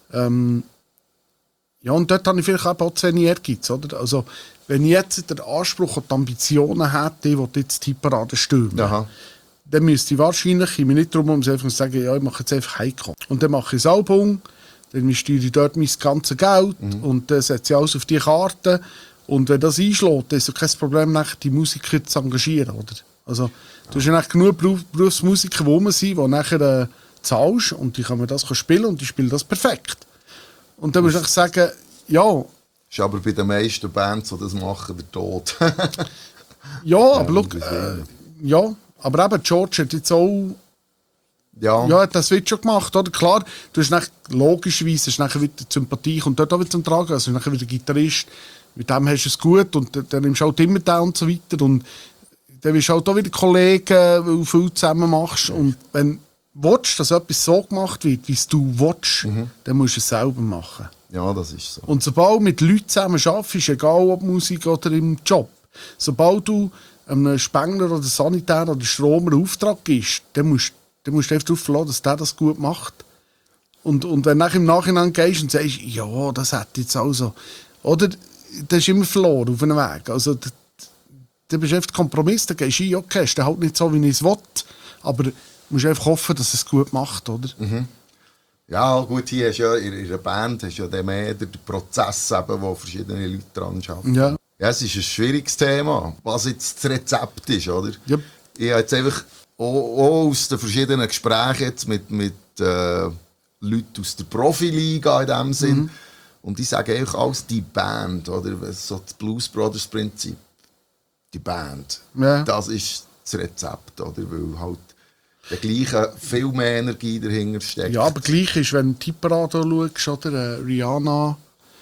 ja, und dort habe ich vielleicht auch zu wenig Ehrgeiz, oder? Also, wenn ich jetzt den Anspruch und die Ambitionen hätte, ich will jetzt die Parade stürmen, dann müsste ich wahrscheinlich nicht darum einfach sagen, ja, ich mache jetzt einfach Heiko. Und dann mache ich das Album, dann investiere ich dort mein ganzes Geld und dann setze ich alles auf die Karte. Und wenn das einschlägt, dann ist es kein Problem, die Musiker zu engagieren, oder? Also, du hast ja genug Berufsmusiker, die rum sind, die nachher zahlst und die können das spielen und die spielen das perfekt. Und dann musst du sagen, ja... Ist aber bei den meisten Bands, die das machen, der Tod. Ja, aber schau, aber eben George hat jetzt auch Ja, hat das wird schon gemacht, oder? Klar, du hast nach, logischerweise hast nachher wieder die Sympathie und dort auch wieder zum Tragen. Also nachher wieder Gitarrist, mit dem hast du es gut und dann nimmst du halt immer da und so weiter. Und dann wirst du halt auch wieder Kollegen, weil du viel zusammen machst. Und wenn du willst, dass etwas so gemacht wird, wie es du willst, dann musst du es selber machen. Ja, das ist so. Und sobald du mit Leuten zusammen arbeitest, egal ob Musik oder im Job, sobald du einem Spengler oder Sanitär oder Stromer einen Auftrag gibst, dann musst du einfach darauf verlassen, dass der das gut macht. Und wenn du nachher im Nachhinein gehst und sagst, ja, das hat jetzt also... Oder, das ist immer verloren auf einem Weg. Also, dann bist du einfach Kompromiss, dann gehst du ein, okay, ist dann halt nicht so, wie ich es will, aber du musst einfach hoffen, dass es gut macht, oder? Ja, gut, hier hast du ja in einer Band hast ja dann mehr den Prozess, eben, wo verschiedene Leute dran arbeiten. Ja. Ja, es ist ein schwieriges Thema, was jetzt das Rezept ist, oder? Yep. Ich habe jetzt einfach auch aus den verschiedenen Gesprächen jetzt mit Leuten aus der Profiliga in dem Sinn, und die sagen eigentlich alles die Band, oder? So das Blues Brothers Prinzip. Die Band. Ja. Das ist das Rezept, oder? Weil halt der gleiche viel mehr Energie dahinter steckt. Ja, aber gleich ist, wenn du die Tipperado schaust, oder Rihanna,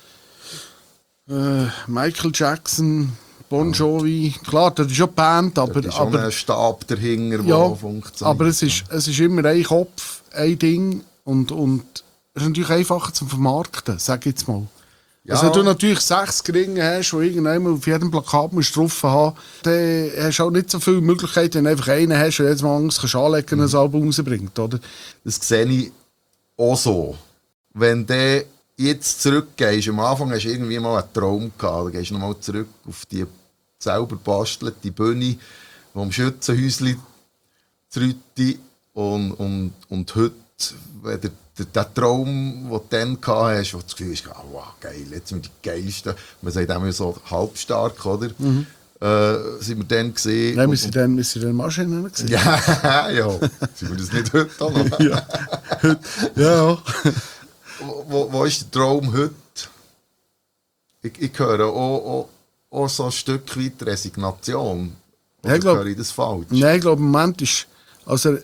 Michael Jackson, Bon Jovi, klar, das ist schon die Band, aber... Da ist schon ein Stab dahinter, ja, der funktioniert. aber es ist immer ein Kopf, ein Ding und es ist natürlich einfacher zum Vermarkten, sag ich jetzt mal. Ja. Also wenn du natürlich 6 Geringe hast, die irgendjemand auf jedem Plakat musst drauf haben, dann hast du auch nicht so viele Möglichkeiten, wenn du einfach einen hast, der jedes Mal Angst kannst anlegen und ein Album rausbringt, oder? Das sehe ich auch so. Wenn du jetzt zurückgehst, am Anfang hast du irgendwie mal einen Traum gehabt, dann gehst du nochmal zurück auf die selber bastelte Bühne, die am Schützenhäuschen Rütti und heute, wenn der Traum, den du dann gehabt hast, wo du das Gefühl hast, oh, wow, geil, jetzt sind wir die Geilsten. Man sagt immer so halbstark, oder? Sind wir dann gesehen. Nein, wir sind dann Maschinen gesehen. Ja, ja. Sind wir das nicht heute auch noch? Ja. Ja. Wo ist der Traum heute? Ich höre auch so ein Stück weit Resignation. Oder höre ich das falsch? Nein, ich glaube, im Moment ist... Also,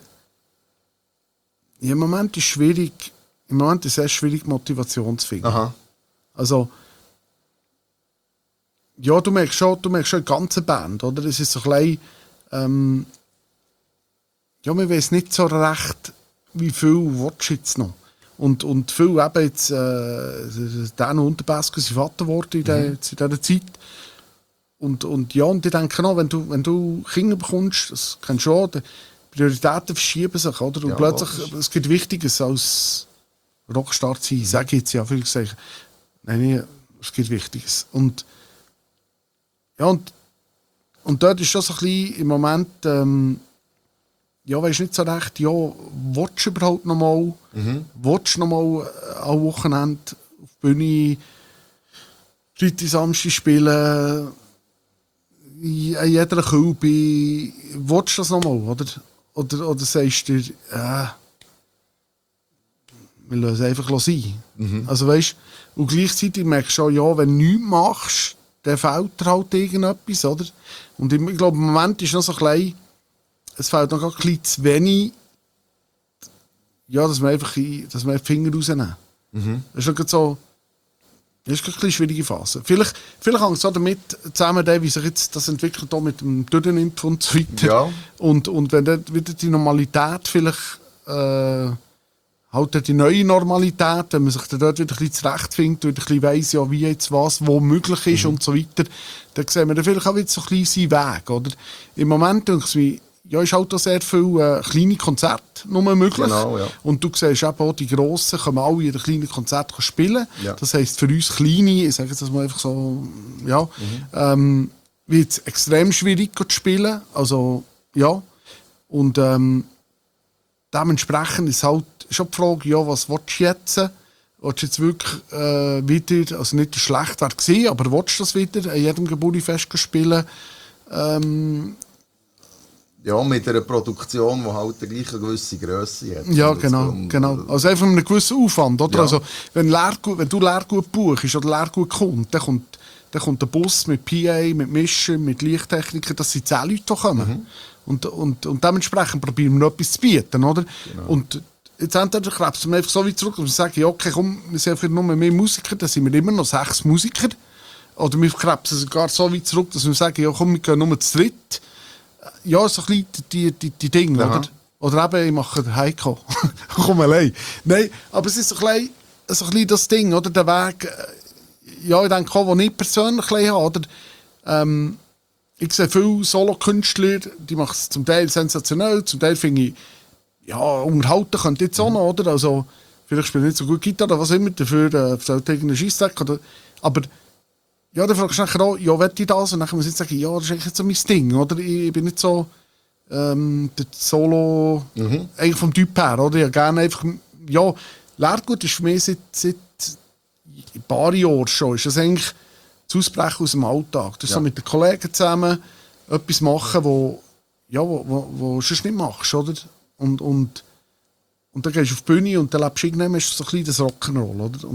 im Moment ist es sehr schwierig, Motivation zu finden. Aha. Also, ja, du merkst schon die ganze Band, oder? Es ist so ein bisschen, ja, man weiß nicht so recht, wie viel willst du jetzt noch. Und viel eben jetzt, Dan Unterbesker sind Vater geworden in dieser Zeit. Und ja, und ich denke auch, wenn du Kinder bekommst, das kennst du schon, die Prioritäten verschieben sich, oder? Und Ja, plötzlich, es gibt Wichtiges als Rockstar zu sein, sage ich jetzt ja, viel gesagt. Nein, es gibt Wichtiges. Und ja, und dort ist schon so ein bisschen im Moment, ja, weisst nicht so recht, ja, willst du überhaupt noch mal, willst du noch mal am Wochenende auf die Bühne, Freitag, Samstag spielen, in jeder Kühlbe, willst du das noch mal, oder? Oder sagst du dir, wir lassen es einfach sein. Also weißt, und gleichzeitig merkst du schon, ja, wenn du nichts machst, dann fehlt dir halt irgendetwas, oder? Und ich glaube, im Moment ist noch so klein, es fehlt noch ein bisschen zu wenig, ja, dass wir die Finger rausnehmen. Das ist noch so, das ist eine bisschen schwierige Phase. Vielleicht hängt es auch damit zusammen, wie sich jetzt das entwickelt auch mit dem Dürrenimpf und so weiter. Ja. Und wenn dann wieder die Normalität vielleicht halt die neue Normalität, wenn man sich dann dort wieder ein bisschen zurechtfindet, wieder ein bisschen weiss, ja, wie jetzt was, wo möglich ist und so weiter, dann sehen wir dann vielleicht auch wieder so ein bisschen seinen Weg, oder? Im Moment denke ich mir, ja, ist halt auch sehr viele kleine Konzerte nur möglich. Genau, ja. Und du siehst eben auch, die Grossen können alle in den kleinen Konzerten spielen. Ja. Das heisst, für uns Kleine, ich sage jetzt das mal einfach so, ja, wird es extrem schwierig zu spielen. Also, ja. Und dementsprechend ist halt schon die Frage, ja, was willst du jetzt? Willst du jetzt wirklich wieder, also nicht schlecht wäre gewesen, aber willst du das wieder an jedem Geburtstagsfest spielen? Ja, mit einer Produktion, die halt eine gleiche gewisse Grösse hat. Ja, Und genau. Also einfach mit einem gewissen Aufwand, oder? Ja. Also, wenn du Lehrgut buchst oder Lehrgut kommt, dann dann kommt der Bus mit PA, mit Mischen, mit Lichttechniker, das sind 10 Leute, die kommen. Und dementsprechend probieren wir noch etwas zu bieten, oder? Genau. Und jetzt entweder krebsen wir einfach so weit zurück, dass wir sagen, ja, okay, komm, wir sind einfach nur mehr Musiker, dann sind wir immer noch 6 Musiker. Oder wir krebsen sogar so weit zurück, dass wir sagen, ja, komm, wir gehen nur zu dritt. Ja, so ein bisschen die Dinge, Aha. oder? Oder eben, ich mache den Heiko. Komm allein. Nein, aber es ist so ein bisschen das Ding, oder? Der Weg, ja, ich denke auch, den ich persönlich ein bisschen habe, oder? Ich sehe viele Solo-Künstler, die machen es zum Teil sensationell, zum Teil finde ich, ja, unterhalten könnte jetzt auch noch, oder? Also, vielleicht spiele ich nicht so gut Gitarre oder was immer, dafür sollte irgendeinen Scheissdreck, oder? Aber, ja, dann fragst du nachher auch, ja, will ich das? Und dann muss ich sagen, ja, das ist eigentlich nicht so mein Ding, oder? Ich bin nicht so der Solo, eigentlich vom Typ her, oder? Ich gerne einfach, ja, Lehrgut ist für mich seit ein paar Jahren schon, ist das eigentlich das Ausbrechen aus dem Alltag. Das ist so mit den Kollegen zusammen etwas machen, wo du sonst nicht machst, oder? Und dann gehst du auf die Bühne und dann lebst du irgendwann ist so ein bisschen das Rock'n'Roll, oder?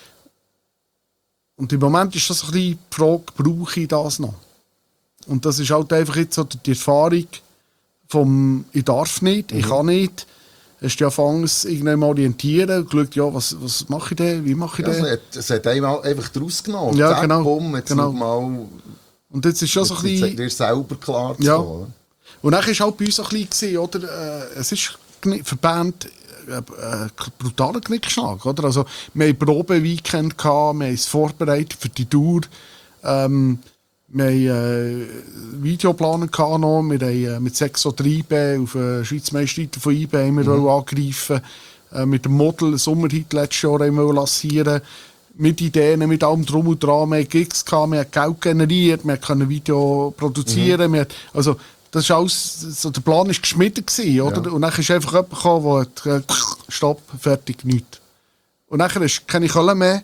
Und im Moment ist das so ein bisschen die Frage, brauche ich das noch? Und das ist halt einfach jetzt so die Erfahrung vom «Ich darf nicht, ich kann nicht». Hast du angefangen, irgendwann mal orientieren und geschaut, ja, was mache ich denn, wie mache ich denn? Es hat einmal einfach draus genommen. Ja, Zack, genau. Bumm, jetzt Genau. mal, Und jetzt ist schon so ein jetzt bisschen... dir selber klar zu Ja. kommen. Und dann war es halt bei uns so ein bisschen, oder? Es ist für die Band brutaler Knickschlag, oder? Also, wir hatten Probe-Weekend, wir haben es vorbereitet für die Tour. Wir haben Videoplaner noch. Wir haben mit 6 oder IB auf den Schweizer Meistertitel von IB angegriffen. Mit dem Model einen Sommerhit letztes Jahr lancieren. Mit Ideen, mit allem Drum und Dran. Wir hatten Gigs, wir haben Geld generiert, wir konnten Video produzieren. Also, das war alles, so, der Plan war geschmiedet, oder? Ja. Und dann ist einfach jemand gekommen, der stopp, fertig, nichts. Und dann hast du keine Kohle mehr,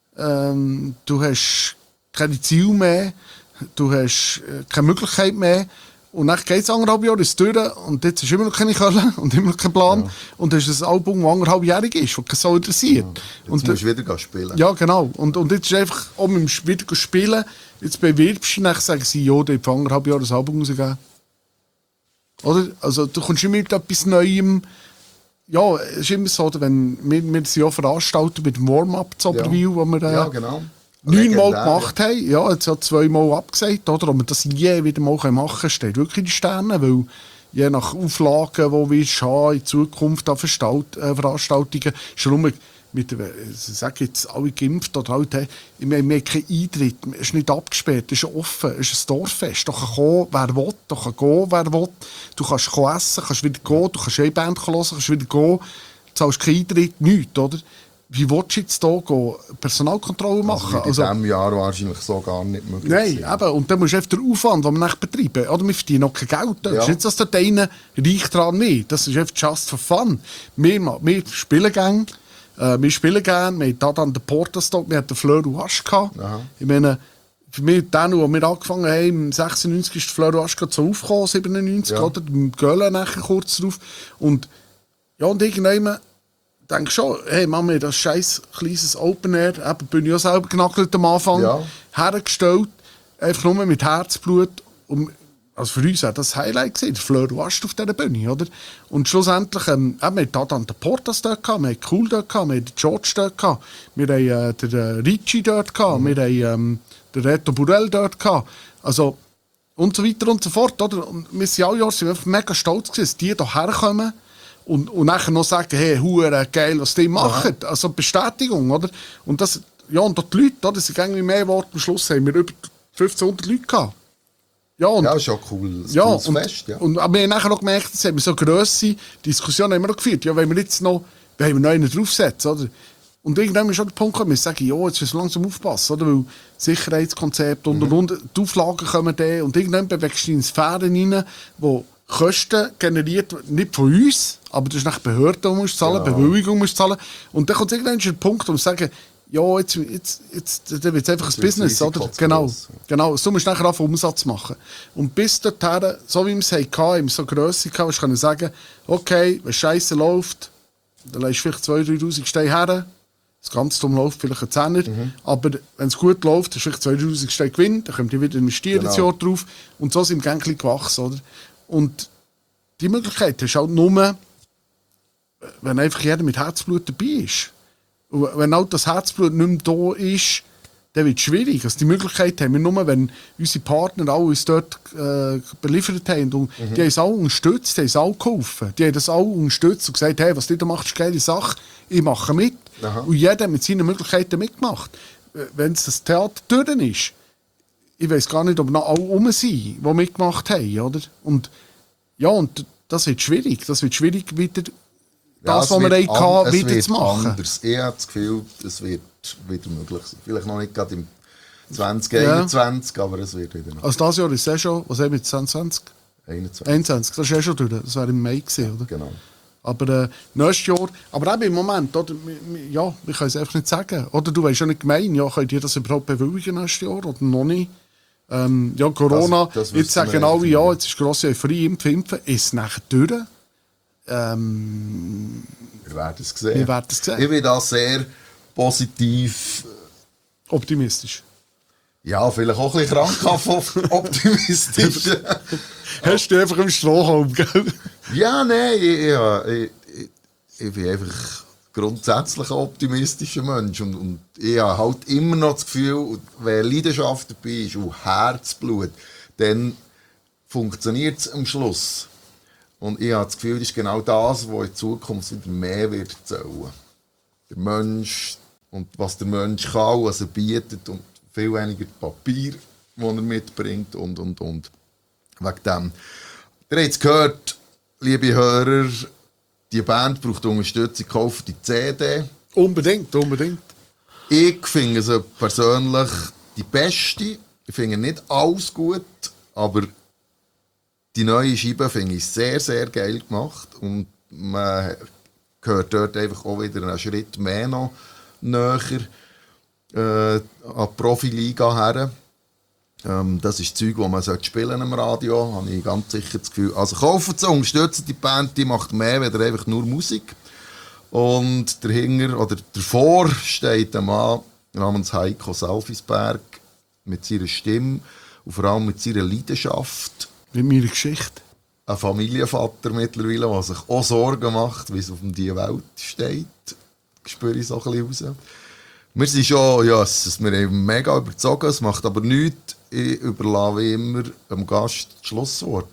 du hast keine Ziele mehr, du hast keine Möglichkeit mehr. Und dann geht es 1,5 Jahre ins durch und jetzt ist immer noch keine Kohle und immer noch kein Plan. Ja. Und das ist ein Album, das 1,5-jährig ist, das keinen so interessiert. Ja. Jetzt musst du wieder spielen. Ja, genau. Und jetzt ist einfach, um wieder spielen, jetzt bewirbst du, dann sagen sie, ja, die haben 1,5 Jahre das Album rausgegeben. Oder? Also du kommst immer mit etwas Neuem. Ja, es ist immer so, wenn wir sind ja veranstaltet mit dem Warm-up zu Oberwil, wo wir ja, genau. 9-mal gemacht haben. Ja, jetzt hat 2-mal abgesagt, oder? Ob wir das je wieder mal machen können, steht wirklich in den Sternen, weil je nach Auflagen, die wir haben in Zukunft an Veranstaltungen, ist rum mit, sag jetzt, alle geimpft oder halt, wir haben keinen Eintritt, es ist nicht abgesperrt, es ist offen, es ist ein Dorffest. Da kann kommen, wer will, da kann gehen, wer will. Du kannst essen, kannst wieder gehen, du kannst eine Band hören, kannst wieder gehen, du zahlst keinen Eintritt, nichts, oder? Wie willst du jetzt hier gehen, Personalkontrolle machen? Also in diesem Jahr wahrscheinlich so gar nicht möglich. Nein, eben. Und dann musst du einfach den Aufwand, den wir nicht betreiben. Oder wir verdienen noch kein Geld. Das ist nicht, dass der eine reicht daran nicht. Das ist einfach just for fun. Wir spielen gerne. Wir spielen gerne. Wir hatten dann den Portastock, wir hatten den Fleur Rouage gehabt. Ich meine, für mich, dann, als wir angefangen haben, im 96 ist der Fleur Rouage so aufgekommen, 97, oder? Im Göhlen nachher kurz drauf. Und ja, und irgendwann denke schon, hey, machen wir das scheiß kleines Open Air, eben bin ich ja selber genackelt am Anfang, hergestellt, einfach nur mit Herzblut. Und, also für uns war das Highlight gewesen, der Fleur Rouage auf dieser Bühne, oder? Und schlussendlich, wir hatten dann den Portas dort gehabt, wir hatten Cool dort gehabt, wir hatten den George dort gehabt, wir hatten den Ricci dort gehabt, wir hatten den Reto Burrell dort gehabt. Also, und so weiter und so fort, oder? Und wir sind alle Jahre mega stolz gewesen, dass die hierher kommen. Und nachher noch sagen, hey, hure geil, was die machen. Aha. Also Bestätigung, oder? Und das, ja, und dort die Leute, oder? sind irgendwie mehr Worte. Am Schluss haben wir über 1500 Leute gehabt. Ja, und, ja, ist schon cool. Ja, und, Fest, ja. Und aber wir haben nachher noch gemerkt, dass wir so grosse Diskussionen haben wir noch geführt. Ja, wenn wir jetzt noch einen draufsetzen, oder? Und irgendwann ist schon der Punkt gekommen, wir sagen, ja, jetzt müssen wir langsam aufpassen, oder? Weil Sicherheitskonzept und die Auflagen kommen dann. Und irgendwann bewegst du in Sphären rein, wo Kosten generiert, nicht von uns, aber du hast nach Behörden musst zahlen, Bewilligung musst zahlen. Und dann kommt irgendwann der Punkt, wo wir sagen, ja, jetzt wird es einfach ein Business, oder? Genau. So musst du nachher auch Umsatz machen. Und bis dorthin, so wie wir es hatten, haben wir so Grösse gehabt, hast du sagen, okay, wenn Scheiße läuft, dann lässt du vielleicht 2'000, 3'000 Steine her, es ganz dumm läuft, vielleicht ein Zehner. Aber wenn es gut läuft, hast du vielleicht 2000 Steine Gewinn, dann könnt ihr wieder investieren das Jahr drauf. Und so sind wir ein bisschen gewachsen. Oder? Und die Möglichkeit hast du halt nur, wenn einfach jeder mit Herzblut dabei ist. Und wenn auch das Herzblut nicht mehr da ist, dann wird es schwierig. Also die Möglichkeit haben wir nur, wenn unsere Partner auch uns dort beliefert haben. Und die haben es auch unterstützt, die haben es auch geholfen. Die haben das auch unterstützt und gesagt, hey, was du da machst, ist eine geile Sache, ich mache mit. Aha. Und jeder hat mit seinen Möglichkeiten mitgemacht. Wenn es das Theater durch ist, ich weiß gar nicht, ob noch alle rum sind, die mitgemacht haben. Oder? Und ja, und das wird schwierig. Das wird schwierig, wieder das, was wir hatten, wieder zu machen. Anders. Ich habe das Gefühl, es wird wieder möglich sein. Vielleicht noch nicht gerade im 2021, aber es wird wieder noch. Also dieses Jahr ist es schon, was haben wir jetzt, 2020? 21. Das ist ja schon durch. Das wäre im Mai gewesen, oder? Genau. Aber nächstes Jahr, aber eben im Moment, oder, ja, ich kann es einfach nicht sagen. Oder du weißt ja nicht gemein, ja, könnt ihr das überhaupt bewilligen nächstes Jahr oder noch nicht? Ja, Corona, das jetzt sagen alle, ja, jetzt ist grosse Euphorie, impfen, ist es nachher durch? Wir werden es sehen. Wir werden es sehen. Ich bin da sehr positiv. Optimistisch. Ja, vielleicht auch ein bisschen krankhaft optimistisch. Hast du einfach im Strohhalm, gell? Ja, nein, ich bin einfach grundsätzlich ein optimistischer Mensch. Und ich habe halt immer noch das Gefühl, wenn Leidenschaft dabei ist und Herzblut, dann funktioniert es am Schluss. Und ich habe das Gefühl, das ist genau das, was in Zukunft wieder mehr wird zählen. Der Mensch und was der Mensch kann, was er bietet und viel weniger Papier, das er mitbringt und. Wegen dem. Ihr habt es gehört, liebe Hörer, die Band braucht Unterstützung, kauft die CD. Unbedingt, unbedingt. Ich finde sie persönlich die beste. Ich finde nicht alles gut, aber die neue Scheibe finde ich sehr, sehr geil gemacht. Und man gehört dort einfach auch wieder einen Schritt mehr noch näher an die Profiliga her. Das ist das Zeug, das man spielen im Radio, habe ich ganz sicher das Gefühl. Also kaufen Sie, unterstützen die Band, die macht mehr als einfach nur Musik. Und dahinter, oder davor steht ein Mann namens Heiko Salvisberg mit seiner Stimme und vor allem mit seiner Leidenschaft. Mit meiner Geschichte. Ein Familienvater mittlerweile, der sich auch Sorgen macht, wie es auf die Welt steht. Das spüre ich so ein bisschen raus. Wir sind schon, ja, wir haben mega überzogen, es macht aber nichts. Ich überlasse wie immer dem Gast das Schlusswort.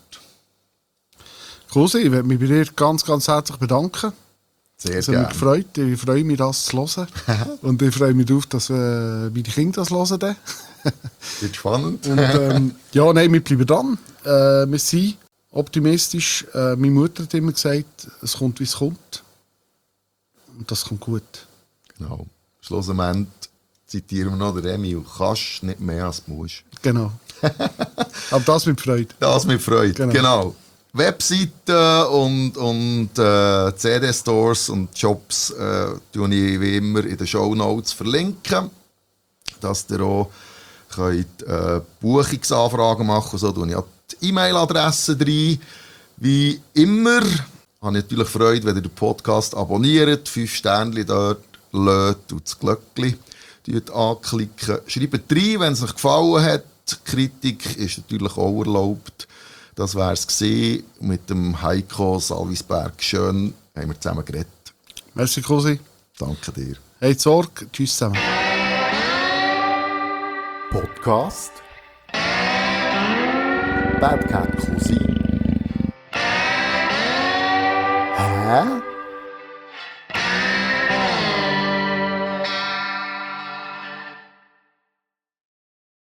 Kosi, ich möchte mich bei dir ganz, ganz herzlich bedanken. Sehr Es hat mich gerne. gefreut. Ich freue mich, das zu hören. Und ich freue mich darauf, dass meine Kinder das hören. Dann. Wird spannend. Und, ja, nein, wir bleiben dran. Wir sind optimistisch. Meine Mutter hat immer gesagt, es kommt, wie es kommt. Und das kommt gut. Genau. Schlussendlich zitieren wir noch den Emil. Kannst nicht mehr als du musst. Genau. Aber das mit Freude. Das mit Freude. Genau. Genau. Webseiten und CD-Stores und Shops tue ich wie immer in den Shownotes verlinken, dass ihr auch könnt, Buchungsanfragen machen könnt. So tue ich auch die E-Mail-Adresse rein. Wie immer habe ich natürlich Freude, wenn ihr den Podcast abonniert, 5 Sternchen dort lädt und das Glöckchen anklicken. Schreibt rein, wenn es euch gefallen hat. Kritik ist natürlich auch erlaubt. Das wäre es gewesen. Mit dem Heiko Salvisberg. Schön, haben wir zusammen geredet. Merci, Kosi. Danke dir. Hey, Sorge. Tschüss zusammen. Podcast Bad Cat Cousin.